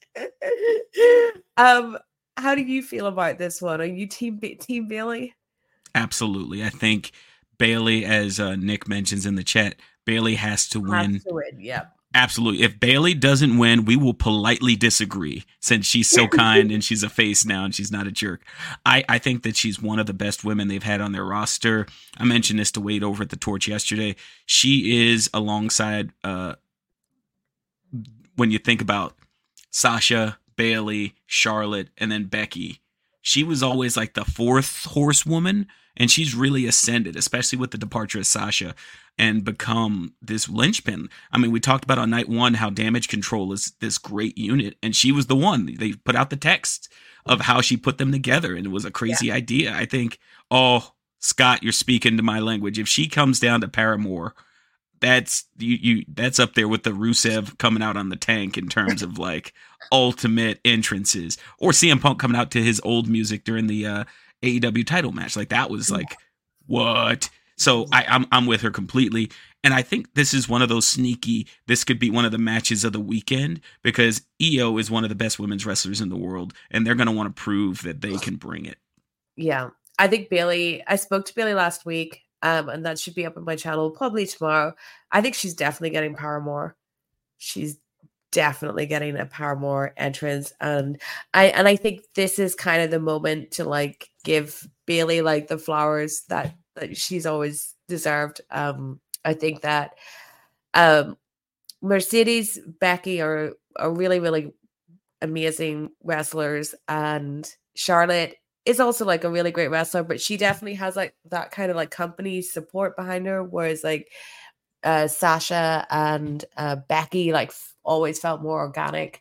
um, how do you feel about this one? Are you team team Bayley? Absolutely. I think Bayley, as uh, Nick mentions in the chat, Bayley has to win. Has to win, yeah. Absolutely. If Bayley doesn't win, we will politely disagree, since she's so kind and she's a face now and she's not a jerk. I, I think that she's one of the best women they've had on their roster. I mentioned this to Wade over at the Torch yesterday. She is alongside, uh, when you think about Sasha, Bayley, Charlotte, and then Becky, she was always like the fourth horsewoman, and she's really ascended, especially with the departure of Sasha, and become this linchpin. I mean, we talked about on night one how Damage Control is this great unit, and she was the one. They put out the text of how she put them together, and it was a crazy yeah. idea. I think, oh, Scott, you're speaking to my language. If she comes down to Paramore, that's you, you that's up there with the Rusev coming out on the tank in terms of like ultimate entrances, or C M Punk coming out to his old music during the uh, A E W title match. Like that was like, what? So I, I'm I'm with her completely. And I think this is one of those sneaky, this could be one of the matches of the weekend, because Io is one of the best women's wrestlers in the world, and they're going to want to prove that they can bring it. Yeah. I think Bayley, I spoke to Bayley last week, um, and that should be up on my channel probably tomorrow. I think she's definitely getting Paramore. She's definitely getting a Paramore entrance. And I and I think this is kind of the moment to like give Bayley like the flowers that, that she's always deserved. Um, I think that um, Mercedes, Becky are, are really, really amazing wrestlers. And Charlotte is also like a really great wrestler, but she definitely has like that kind of like company support behind her. Whereas like uh, Sasha and uh, Becky like f- always felt more organic.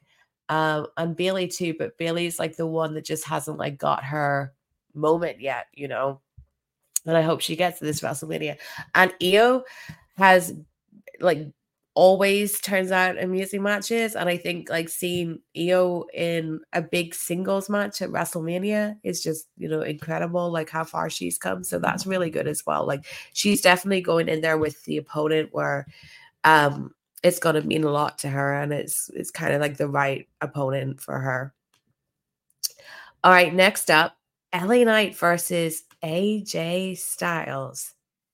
um, and Bailey too. But Bailey's like the one that just hasn't like got her moment yet, you know. And I hope she gets to this WrestleMania. And Io has like always turns out amazing matches, and I think like seeing Io in a big singles match at WrestleMania is just, you know, incredible, like how far she's come. So that's really good as well. Like she's definitely going in there with the opponent where um it's going to mean a lot to her, and it's it's kind of like the right opponent for her. All right, next up, L A Knight versus A J Styles.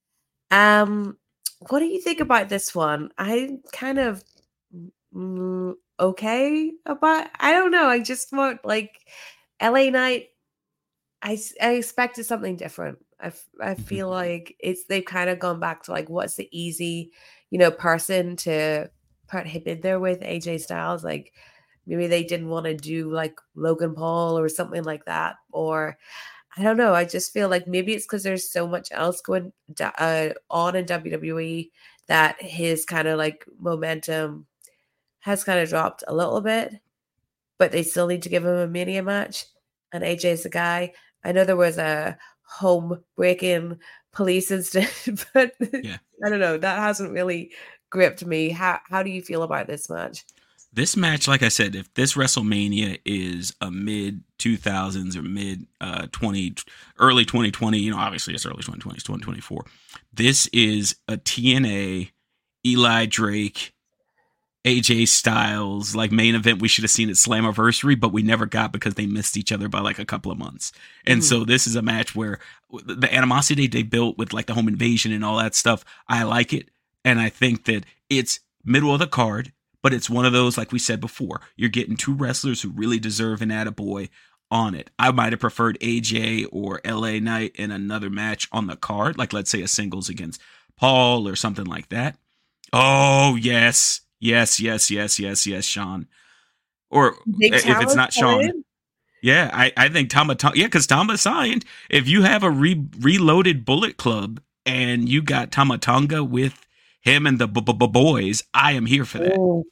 Um What do you think about this one? I kind of mm, okay about. I don't know. I just want like L A Knight. I I expected something different. I I feel like it's they've kind of gone back to like what's the easy, you know, person to put him in there with A J Styles. Like maybe they didn't want to do like Logan Paul or something like that, or I don't know. I just feel like maybe it's because there's so much else going uh, on in W W E that his kind of like momentum has kind of dropped a little bit, but they still need to give him a Mania match. And A J's the guy. I know there was a home break-in police incident, but yeah. I don't know. That hasn't really gripped me. How how do you feel about this match? This match, like I said, if this WrestleMania is a mid two thousands or mid uh, twenty, early twenty twenty, you know, obviously it's early twenty twenty, it's twenty twenty-four. This is a T N A, Eli Drake, A J Styles, like main event we should have seen at Slammiversary, but we never got because they missed each other by like a couple of months. And mm. so this is a match where the animosity they built with like the home invasion and all that stuff, I like it. And I think that it's middle of the card. But it's one of those, like we said before, you're getting two wrestlers who really deserve an attaboy on it. I might have preferred A J or L A Knight in another match on the card, like let's say a singles against Paul or something like that. Oh, yes. Yes, yes, yes, yes, yes, Sean. Or Big if it's not Sean. In? Yeah, I, I think Tama, yeah, because Tama signed. If you have a re- reloaded Bullet Club and you got Tama Tonga with him and the b- b- boys, I am here for that. Oh.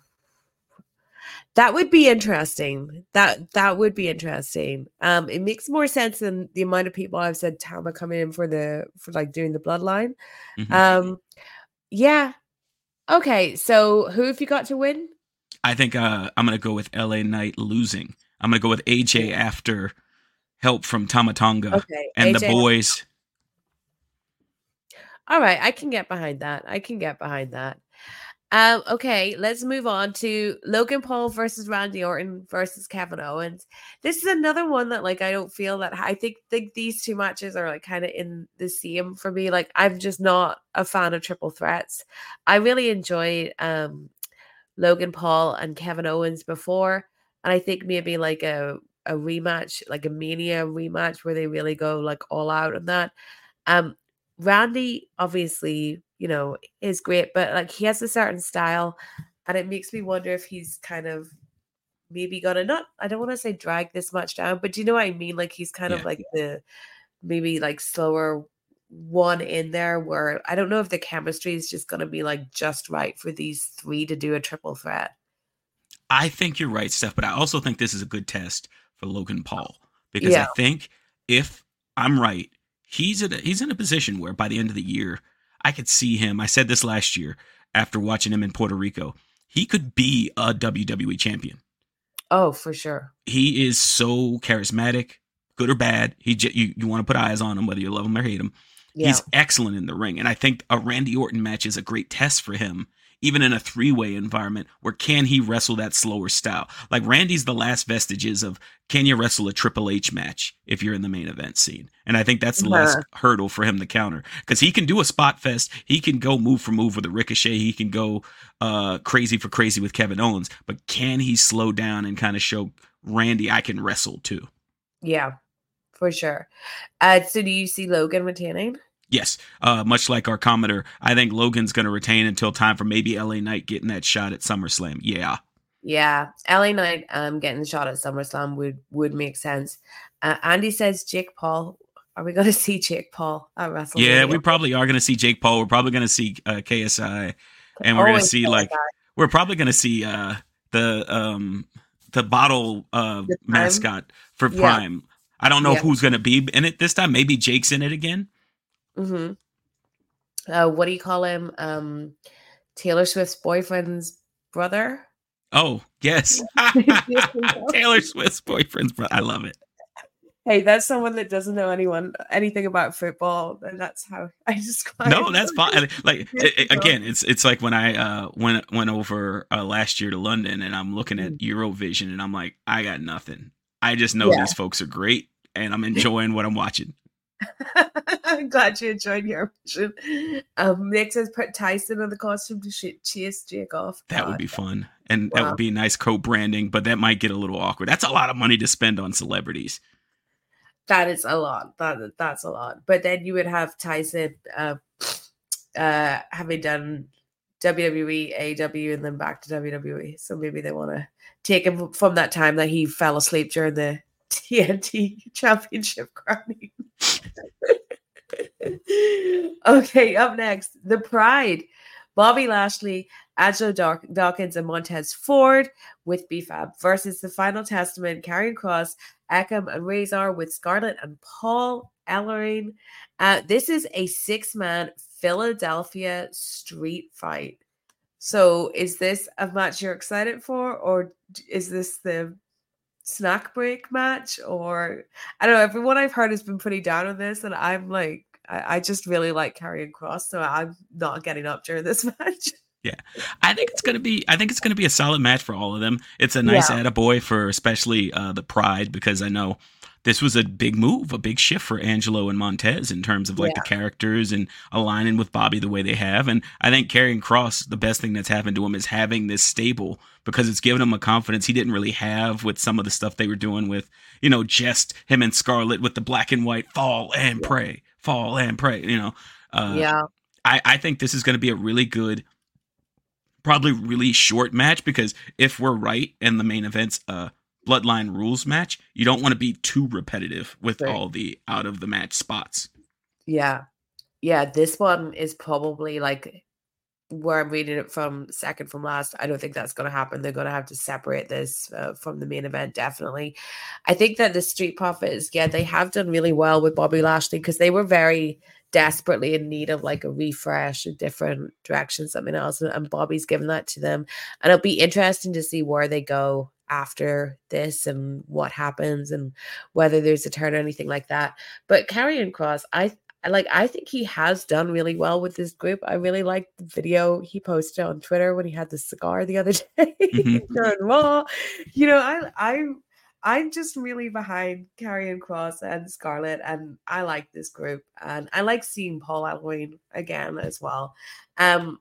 That would be interesting. That that would be interesting. Um, it makes more sense than the amount of people I've said Tama coming in for the for like doing the bloodline. Mm-hmm. Um, yeah. Okay, so who have you got to win? I think uh, I'm gonna go with L A Knight losing. I'm gonna go with A J after help from Tama Tonga okay, and A J the boys. All right, I can get behind that. I can get behind that. Um, okay, let's move on to Logan Paul versus Randy Orton versus Kevin Owens. This is another one that, like, I don't feel that I think, think these two matches are like kind of in the same for me. Like, I'm just not a fan of triple threats. I really enjoyed um, Logan Paul and Kevin Owens before, and I think maybe like a a rematch, like a Mania rematch, where they really go like all out on that. Um. Randy, obviously, you know, is great, but like he has a certain style, and it makes me wonder if he's kind of maybe gonna not, I don't want to say drag this much down, but do you know what I mean? Like he's kind yeah. of like the maybe like slower one in there where I don't know if the chemistry is just gonna be like just right for these three to do a triple threat. I think you're right, Steph, but I also think this is a good test for Logan Paul because yeah. I think if I'm right, He's in a, he's in a position where by the end of the year, I could see him. I said this last year after watching him in Puerto Rico. He could be a W W E champion. Oh, for sure. He is so charismatic, good or bad. He you, you want to put eyes on him, whether you love him or hate him. Yeah. He's excellent in the ring. And I think a Randy Orton match is a great test for him, even in a three-way environment where can he wrestle that slower style? Like Randy's the last vestiges of can you wrestle a Triple H match if you're in the main event scene? And I think that's the uh-huh. last hurdle for him to counter because he can do a spot fest. He can go move for move with a Ricochet. He can go uh, crazy for crazy with Kevin Owens. But can he slow down and kind of show Randy I can wrestle too? Yeah, for sure. Uh, so do you see Logan retaining? Yes, uh, much like our commenter, I think Logan's going to retain until time for maybe L A Knight getting that shot at SummerSlam. Yeah. Yeah, L A Knight um, getting the shot at SummerSlam would, would make sense. Uh, Andy says Jake Paul. Are we going to see Jake Paul at WrestleMania? Yeah, we probably are going to see Jake Paul. We're probably going to see uh, K S I. And we're going to see, like, we're probably going to see uh, the um, the bottle uh, The Prime? mascot for Yeah. Prime. I don't know Yeah. if who's going to be in it this time. Maybe Jake's in it again. Mm-hmm. Uh, what do you call him? Um, Taylor Swift's boyfriend's brother. Oh, yes. Taylor Swift's boyfriend's brother. I love it. Hey, that's someone that doesn't know anyone anything about football, and that's how I describe. No, that's him. fine. Like it, it- again, it's it's like when I uh, went went over uh, last year to London, and I'm looking at Eurovision, and I'm like, I got nothing. I just know Yeah. these folks are great, and I'm enjoying what I'm watching. I'm glad you enjoyed your vision. Um, Nick says put Tyson in the costume to sh- chase Jake off. That would God. be fun, and that Wow. would be nice co-branding, but that might get a little awkward. That's a lot of money to spend on celebrities. That is a lot. That that's a lot. But then you would have Tyson uh, uh, having done W W E, A E W, and then back to W W E. So maybe they want to take him from that time that he fell asleep during the T N T Championship crowning. Okay, up next, the Pride. Bobby Lashley, Angelo Daw- Dawkins, and Montez Ford with B F A B versus the Final Testament, Karrion Kross, Akam, and Razor with Scarlett and Paul Ellering. Uh, this is a six-man Philadelphia street fight. So is this a match you're excited for, or is this the snack break match? Or I don't know, everyone I've heard has been pretty down on this, and I'm like, I, I just really like Karrion Kross, so I'm not getting up during this match. Yeah, I think it's gonna be. I think it's gonna be a solid match for all of them. It's a nice Yeah. attaboy for especially uh, the Pride, because I know this was a big move, a big shift for Angelo and Montez in terms of like Yeah. the characters and aligning with Bobby the way they have. And I think Karrion Kross, the best thing that's happened to him is having this stable, because it's given him a confidence he didn't really have with some of the stuff they were doing with, you know, just him and Scarlett with the black and white fall and pray, fall and pray. You know, uh, Yeah. I, I think this is going to be a really good, probably really short match, because if we're right and the main event's a bloodline rules match, you don't want to be too repetitive with Right. all the out of the match spots. Yeah. Yeah. This one is probably like where I'm reading it from second from last. I don't think that's going to happen. They're going to have to separate this uh, from the main event, definitely. I think that the Street Profits, yeah, they have done really well with Bobby Lashley, because they were very desperately in need of like a refresh, a different direction, something else. And, and Bobby's given that to them. And it'll be interesting to see where they go after this and what happens and whether there's a turn or anything like that. But Karrion Kross, I I like I think he has done really well with this group. I really liked the video he posted on Twitter when he had the cigar the other day Mhm. during Raw. You know, I I I'm just really behind Karrion Kross and Scarlett, and I like this group, and I like seeing Paul Ellering again as well. Um,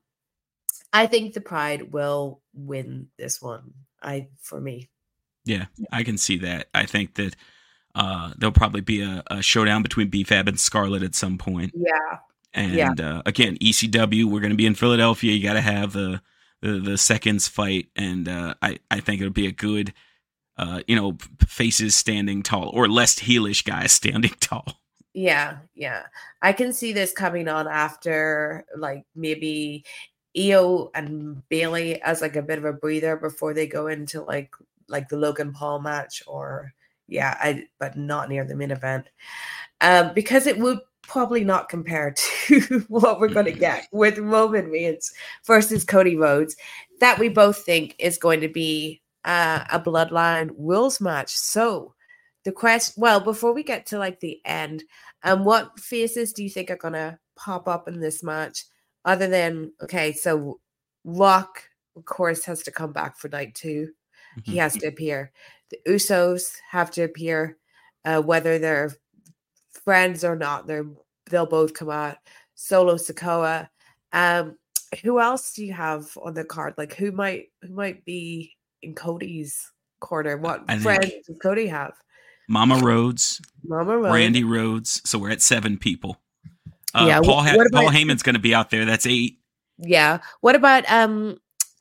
I think the Pride will win this one. I for me. Yeah, I can see that. I think that uh, there'll probably be a, a showdown between B F A B and Scarlett at some point. Yeah. And uh, again, E C W, we're going to be in Philadelphia. You got to have the, the the seconds fight, and uh, I I think it'll be a good, uh, you know, faces standing tall, or less heelish guys standing tall. Yeah, yeah. I can see this coming on after like maybe Io and Bailey as like a bit of a breather before they go into like like the Logan Paul match, or yeah, I but not near the main event. Um, because it would probably not compare to what we're going to get with Roman Reigns versus Cody Rhodes, that we both think is going to be uh, a bloodline rules match. So the question, well, before we get to like the end, um, what faces do you think are going to pop up in this match? Other than, okay, so Rock, of course, has to come back for night two. He has to appear. The Usos have to appear, uh, whether they're friends or not. They're they'll both come out. Solo Sikoa. Um, who else do you have on the card? Like who might who might be in Cody's corner? What I think- friends does Cody have? Mama Rhodes, Mama Rose. Randy Rhodes. So we're at seven people. Uh, Yeah, Paul wh- ha- what about- Paul Heyman's going to be out there. That's eight. Yeah. What about um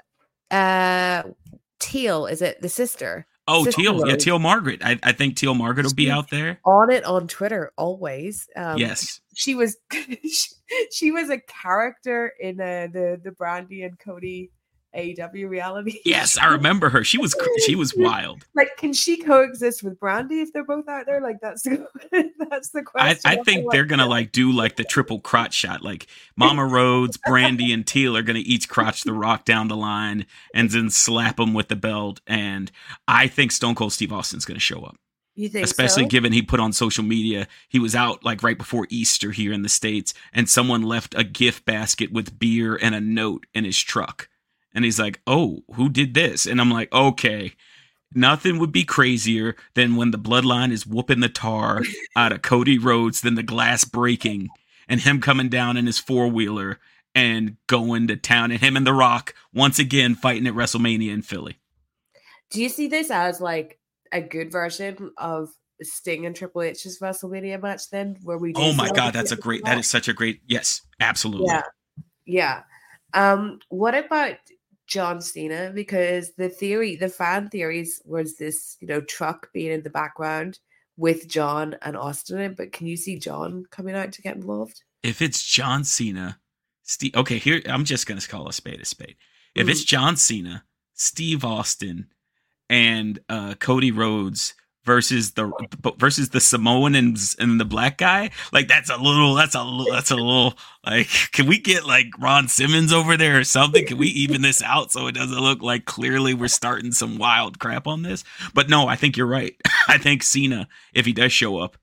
uh Teal? Is it the sister? Oh, Sister Teal. Yeah, Rhodes. Teal Margaret. I, I think Teal Margaret will be She's out there. On it on Twitter always. Um, Yes. she was she, she was a character in uh, the the Brandy and Cody A E W reality. Yes, I remember her. She was she was wild. Like, can she coexist with Brandy if they're both out there? Like, that's the, that's the I, question. I think they're gonna like do like the triple crotch shot. Like Mama Rhodes, Brandy, and Teal are gonna each crotch the Rock down the line and then slap him with the belt. And I think Stone Cold Steve Austin's gonna show up. You think Especially so? given he put on social media, he was out like right before Easter here in the States, and someone left a gift basket with beer and a note in his truck. And he's like, oh, who did this? And I'm like, okay, nothing would be crazier than when the bloodline is whooping the tar out of Cody Rhodes than the glass breaking and him coming down in his four-wheeler and going to town, and him and The Rock once again fighting at WrestleMania in Philly. Do you see this as like a good version of Sting and Triple H's WrestleMania match then? Where we do Oh my see all God, the that's a people great, come that out? is such a great, yes, absolutely. Yeah. Yeah. Um, what about John Cena? Because the theory, the fan theories was this, you know, truck being in the background with John and Austin in it, but can you see John coming out to get involved? If it's John Cena, Steve, okay, here, I'm just going to call a spade a spade. If Mhm. it's John Cena, Steve Austin, and uh, Cody Rhodes versus the versus the Samoan and, and the black guy, like that's a little, that's a little, that's a little, like, can we get like Ron Simmons over there or something? Can we even this out so it doesn't look like clearly we're starting some wild crap on this? But no, I think you're right. I think Cena, if he does show up,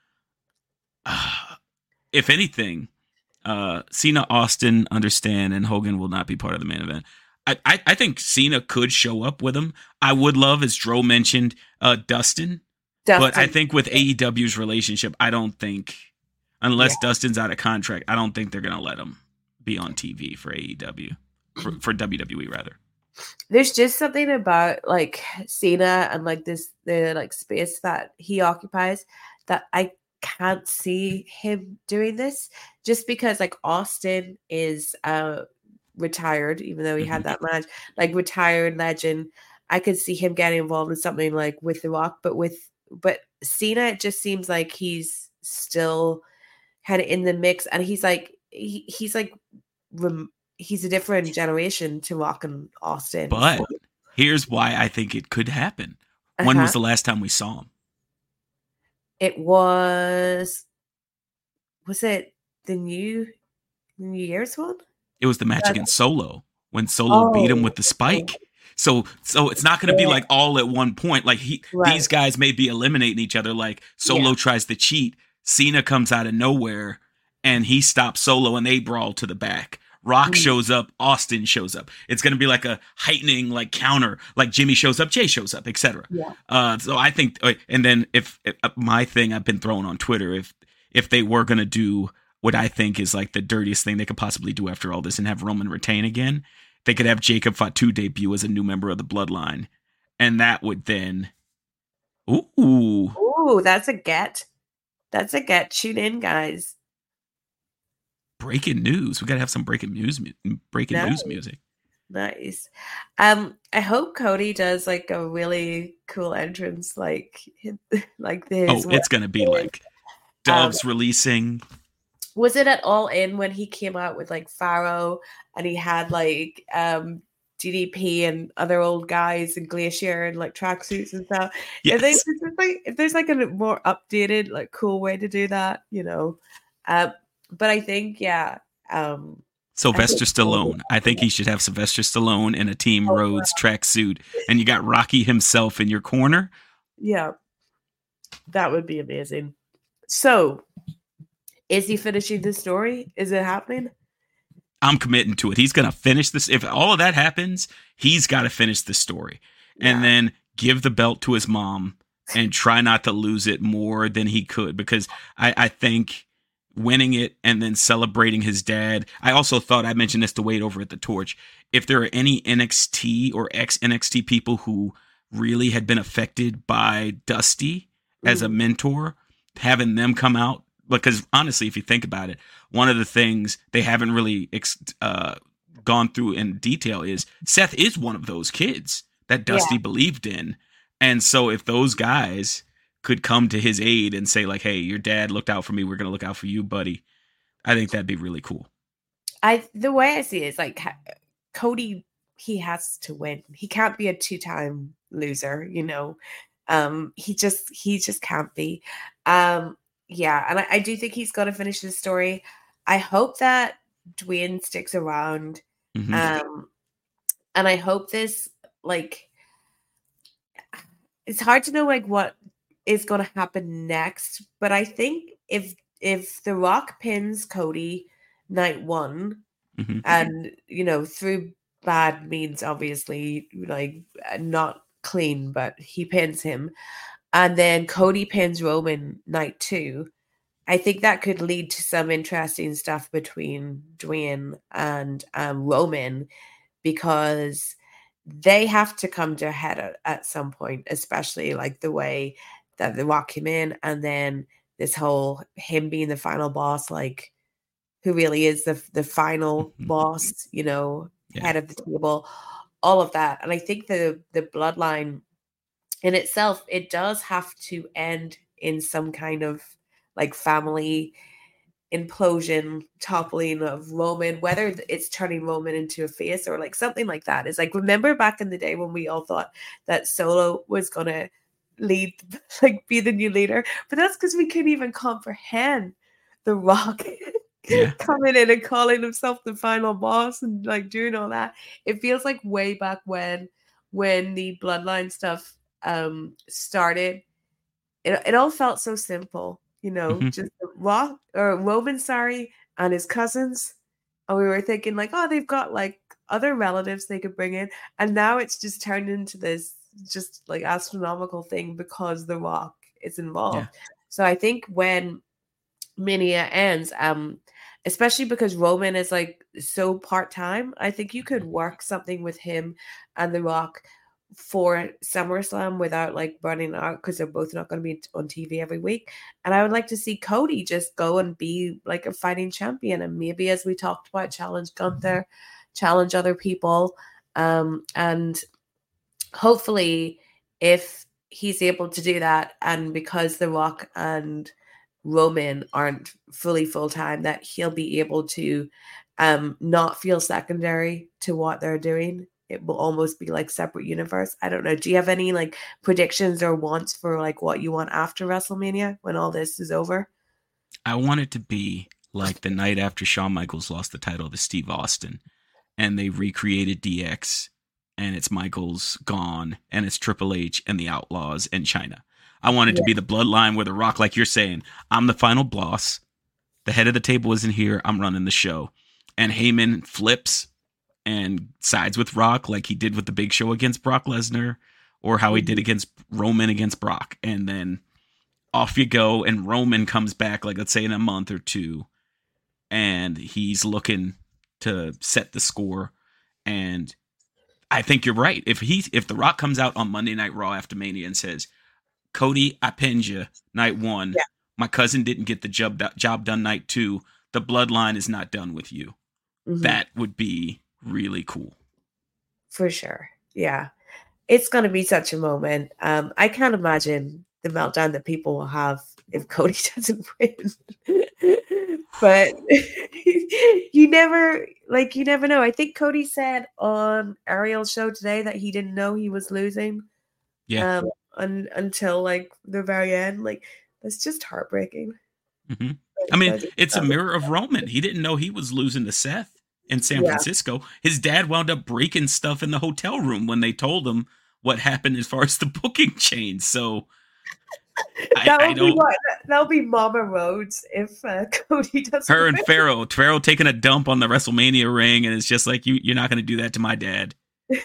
uh, if anything, uh, Cena, Austin, understand, and Hogan will not be part of the main event. I, I, I think Cena could show up with him. I would love, as Dro mentioned, uh, Dustin. Dustin. But I think with A E W's relationship, I don't think, unless Yeah. Dustin's out of contract, I don't think they're going to let him be on T V for A E W, for, for W W E rather. There's just something about like Cena and like this the like space that he occupies that I can't see him doing this, just because like Austin is uh retired, even though he Mhm. had that match, like retired legend. I could see him getting involved in something like with The Rock, but with but Cena, it just seems like he's still kind of in the mix, and he's like he, he's like rem- he's a different generation to Rock and Austin. But So, here's why I think it could happen. When uh-huh. was the last time we saw him? It was was it the new New Year's one? It was the match Uh, against Solo when Solo beat him Oh. with the spike. So so it's not going to be Yeah. like all at one point. Like he Right. these guys may be eliminating each other. Like Solo Yeah. tries to cheat, Cena comes out of nowhere and he stops Solo and they brawl to the back. Rock Mm. shows up, Austin shows up. It's going to be like a heightening like counter. Like Jimmy shows up, Jay shows up, et cetera. Yeah. Uh, so I think, uh, and then if, if uh, my thing I've been throwing on Twitter, if if they were going to do what I think is like the dirtiest thing they could possibly do after all this and have Roman retain again, they could have Jacob Fatu debut as a new member of the Bloodline, and that would then, ooh, Ooh, that's a get. That's a get. Tune in, guys. breaking news. We got to have some breaking news, mu- breaking No. news music. Nice. Um, I hope Cody does like a really cool entrance, like like this. Oh, it's gonna be like Doves releasing. Was it at all in when he came out with like Pharaoh and he had like um D D P and other old guys and Glacier and like tracksuits and stuff? If, they, Yes. if, there's like, if there's like a more updated, like cool way to do that, you know. Uh, but I think, yeah. Um, Sylvester I think- Stallone. I think he should have Sylvester Stallone in a Team Oh, Rhodes tracksuit, and you got Rocky himself in your corner. yeah. That would be amazing. So, is he finishing the story? Is it happening? I'm committing to it. He's gonna finish this. If all of that happens, he's got to finish the story, and Yeah. then give the belt to his mom and try not to lose it more than he could. Because I, I think winning it and then celebrating his dad. I also thought I mentioned this to Wade over at the Torch. If there are any N X T or ex N X T people who really had been affected by Dusty as a Mhm. mentor, having them come out, because honestly, if you think about it, one of the things they haven't really ex- uh, gone through in detail is Seth is one of those kids that Dusty believed in. And so if those guys could come to his aid and say like, hey, your dad looked out for me, we're going to look out for you, buddy, I think that'd be really cool. I the way I see it is like ha- Cody he has to win. He can't be a two-time loser, you know. Um, he just he just can't be. Um, yeah, and I, I do think he's got to finish the story. I hope that Dwayne sticks around. Mm-hmm. Um, and I hope this, like, it's hard to know like what is going to happen next, but I think if if The Rock pins Cody night one, mm-hmm. and you know through bad means, obviously, like not clean, but he pins him, and then Cody pins Roman night two, I think that could lead to some interesting stuff between Dwayne and um, Roman, because they have to come to a head at, at some point, especially like the way that The Rock came in, and then this whole him being the final boss, like who really is the the final boss, you know, yeah. head of the table, all of that. And I think the the bloodline in itself, it does have to end in some kind of like family implosion, toppling of Roman, whether it's turning Roman into a face or like something like that. It's like, remember back in the day when we all thought that Solo was gonna lead, like be the new leader, but that's because we couldn't even comprehend The Rock yeah. coming in and calling himself the final boss and like doing all that. It feels like way back when when the bloodline stuff um started, it, it all felt so simple. You know, mm-hmm. just Rock or Roman, sorry, and his cousins. And we were thinking like, oh, they've got like other relatives they could bring in. And now it's just turned into this just like astronomical thing because The Rock is involved. Yeah. So I think when Mania ends, um, especially because Roman is like so part-time, I think you could work something with him and The Rock for SummerSlam without like burning out, because they're both not going to be on T V every week. And I would like to see Cody just go and be like a fighting champion, and maybe, as we talked about, challenge Gunther, challenge other people, um, and hopefully if he's able to do that, and because The Rock and Roman aren't fully full-time, that he'll be able to um not feel secondary to what they're doing. It will almost be like separate universe. I don't know. Do you have any like predictions or wants for like what you want after WrestleMania when all this is over? I want it to be like the night after Shawn Michaels lost the title to Steve Austin, and they recreated D X, and it's Michaels gone, and it's Triple H and the Outlaws and China. I want it yeah. to be the bloodline where The Rock, like you're saying, I'm the final boss. The head of the table isn't here. I'm running the show. And Heyman flips and sides with Rock like he did with the Big Show against Brock Lesnar, or how he did against Roman against Brock. And then off you go, and Roman comes back, like let's say in a month or two, and he's looking to set the score. And I think you're right. If he, if The Rock comes out on Monday Night Raw after Mania and says, Cody, I pinned you night one. Yeah. My cousin didn't get the job, job done night two. The bloodline is not done with you. Mm-hmm. That would be really cool. For sure. Yeah. It's going to be such a moment. Um, I can't imagine the meltdown that people will have if Cody doesn't win. But you never, like, you never know. I think Cody said on Ariel's show today that he didn't know he was losing. Yeah. Um, un, until, like, the very end. Like, that's just heartbreaking. Mm-hmm. I mean, it's a mirror of Roman. He didn't know he was losing to Seth in San yeah. Francisco. His dad wound up breaking stuff in the hotel room when they told him what happened as far as the booking chain. So that I, I don't. What, that'll be Mama Rhodes if uh, Cody doesn't. Her and Pharaoh, Pharaoh taking a dump on the WrestleMania ring, and it's just like you. You're not going to do that to my dad.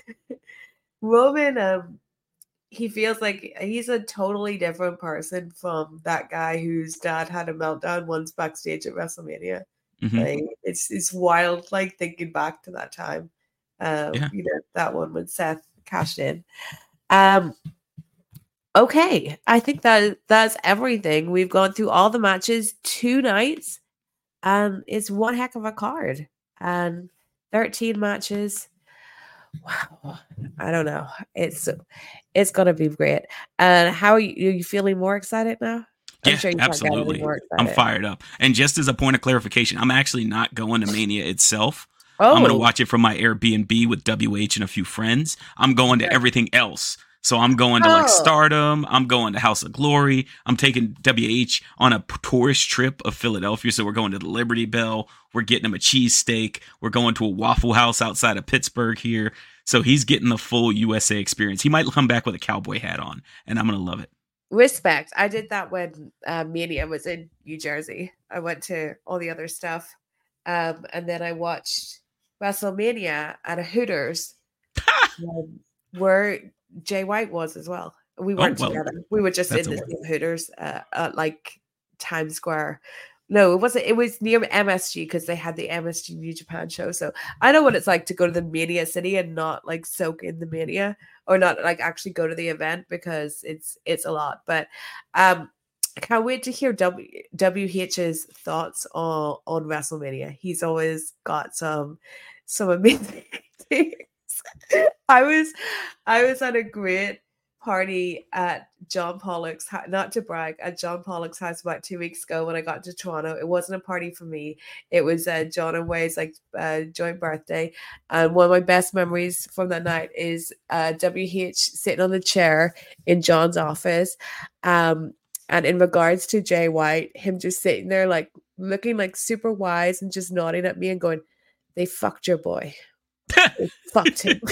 Roman, um, he feels like he's a totally different person from that guy whose dad had a meltdown once backstage at WrestleMania. Mm-hmm. Like it's it's wild, like thinking back to that time. Um, yeah. You know, that one when Seth cashed in. Um, okay, I think that that's everything. We've gone through all the matches, two nights, and it's one heck of a card. And thirteen matches. Wow, I don't know. It's it's gonna be great. And how are you, are you feeling more excited now? I'm yeah, sure absolutely. I'm fired up. And just as a point of clarification, I'm actually not going to Mania itself. Oh. I'm going to watch it from my Airbnb with W H and a few friends. I'm going to everything else. So I'm going to like Oh. Stardom. I'm going to House of Glory. I'm taking W H on a tourist trip of Philadelphia. So we're going to the Liberty Bell. We're getting him a cheesesteak. We're going to a Waffle House outside of Pittsburgh here. So he's getting the full U S A experience. He might come back with a cowboy hat on, and I'm going to love it. Respect. I did that when uh, Mania was in New Jersey. I went to all the other stuff. Um, and then I watched WrestleMania at a Hooters um, where Jay White was as well. We weren't oh, well, together. We were just in the a- same Hooters uh, at like Times Square. No, it wasn't. It was near M S G because they had the M S G New Japan show. So I know what it's like to go to the Mania City and not like soak in the Mania, or not like actually go to the event, because it's it's a lot. But um, I can't wait to hear W WH's thoughts on on WrestleMania. He's always got some some amazing things. I was I was at a great party at John Pollock's, not to brag, at John Pollock's house about two weeks ago when I got to Toronto. It wasn't a party for me. It was uh, John and Way's like uh, joint birthday. And one of my best memories from that night is uh, W H sitting on the chair in John's office. Um, and in regards to Jay White, him just sitting there like looking like super wise and just nodding at me and going, "They fucked your boy. They fucked him."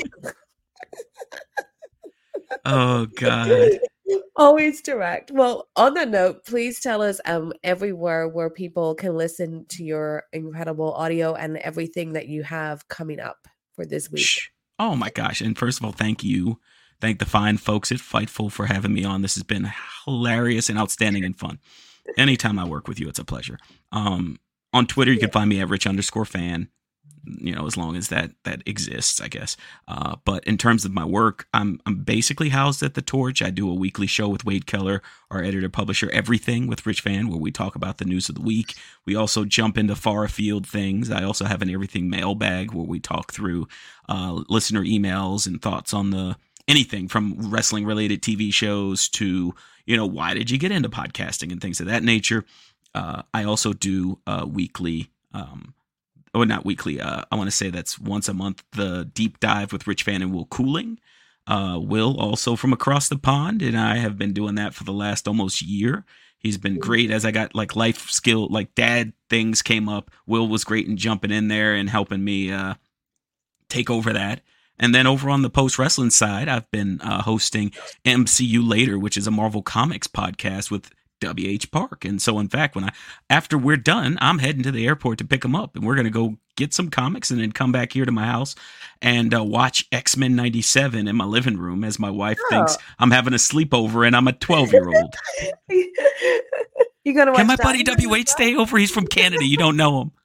Oh, God. Always direct. Well, on that note, please tell us um everywhere where people can listen to your incredible audio and everything that you have coming up for this week. Shh. Oh, my gosh. And first of all, thank you. Thank the fine folks at Fightful for having me on. This has been hilarious and outstanding and fun. Anytime I work with you, it's a pleasure. Um, on Twitter, you can find me at rich underscore fan. You know, as long as that that exists, I guess. Uh, but in terms of my work, I'm I'm basically housed at The Torch. I do a weekly show with Wade Keller, our editor publisher, Everything with Rich Fan, where we talk about the news of the week. We also jump into far afield things. I also have an Everything mailbag where we talk through uh, listener emails and thoughts on the anything from wrestling related T V shows to, you know, why did you get into podcasting and things of that nature. Uh, I also do uh, weekly. Um, Oh, not weekly. Uh, I want to say that's once a month. The deep dive with Rich Fan and Will Cooling. Uh, Will also from across the pond, and I have been doing that for the last almost year. He's been great as I got like life skill, like dad things came up. Will was great in jumping in there and helping me uh, take over that. And then over on the post wrestling side, I've been uh, hosting M C U Later, which is a Marvel Comics podcast with W H Park. And so in fact, when I after we're done, I'm heading to the airport to pick him up, and we're going to go get some comics and then come back here to my house and uh, watch X-Men ninety-seven in my living room as my wife Oh. thinks I'm having a sleepover and I'm a twelve year old. You gonna watch Can my that buddy one W H as well? stay over? He's from Canada. You don't know him.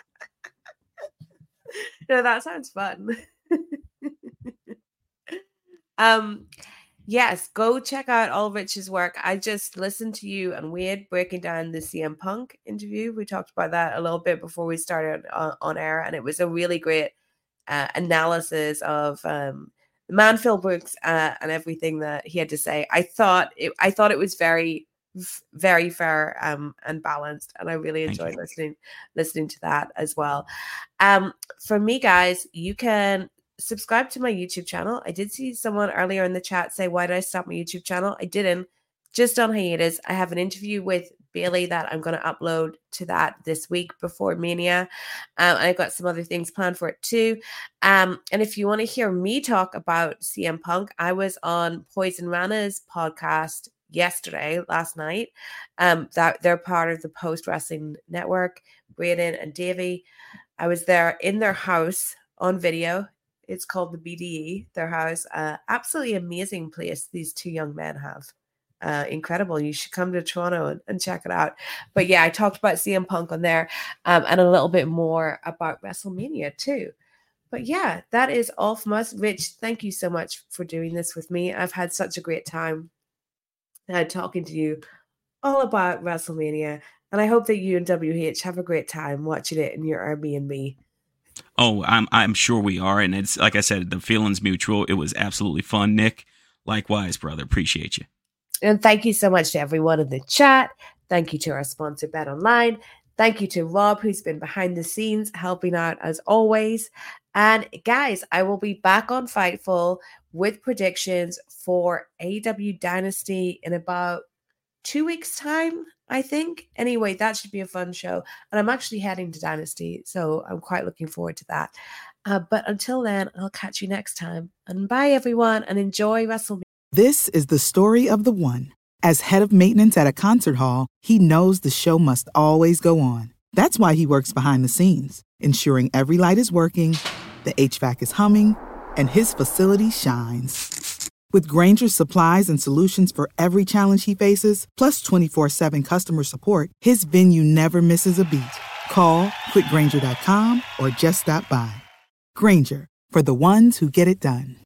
No, that sounds fun. um Yes, go check out all Rich's work. I just listened to you and Wade breaking down the C M Punk interview. We talked about that a little bit before we started on, on air, and it was a really great uh, analysis of um, the man Phil Brooks uh, and everything that he had to say. I thought it. I thought it was very, very fair um, and balanced, and I really Thank enjoyed you. listening listening to that as well. Um, for me, guys, you can subscribe to my YouTube channel. I did see someone earlier in the chat say, why did I stop my YouTube channel? I didn't. Just on hiatus. I have an interview with Bailey that I'm going to upload to that this week before Mania. Um, I've got some other things planned for it too. Um, and if you want to hear me talk about C M Punk, I was on Poison Rana's podcast yesterday, last night. Um, that they're part of the Post Wrestling Network, Braden and Davey. I was there in their house on video. It's called the B D E, their house. Uh, absolutely amazing place these two young men have. Uh, incredible. You should come to Toronto and, and check it out. But yeah, I talked about C M Punk on there um, and a little bit more about WrestleMania too. But yeah, that is all from us. Rich, thank you so much for doing this with me. I've had such a great time uh, talking to you all about WrestleMania. And I hope that you and W H have a great time watching it in your Airbnb. Oh, I'm I'm sure we are. And it's like I said, the feeling's mutual. It was absolutely fun, Nick. Likewise, brother. Appreciate you. And thank you so much to everyone in the chat. Thank you to our sponsor, BetOnline. Thank you to Rob, who's been behind the scenes helping out as always. And guys, I will be back on Fightful with predictions for A E W Dynasty in about two weeks' time, I think. Anyway, that should be a fun show. And I'm actually heading to Dynasty, so I'm quite looking forward to that. Uh, but until then, I'll catch you next time. And bye, everyone, and enjoy WrestleMania. This is the story of the one. As head of maintenance at a concert hall, he knows the show must always go on. That's why he works behind the scenes, ensuring every light is working, the H V A C is humming, and his facility shines. With Grainger's supplies and solutions for every challenge he faces, plus twenty-four seven customer support, his venue never misses a beat. Call quick grainger dot com or just stop by. Grainger, for the ones who get it done.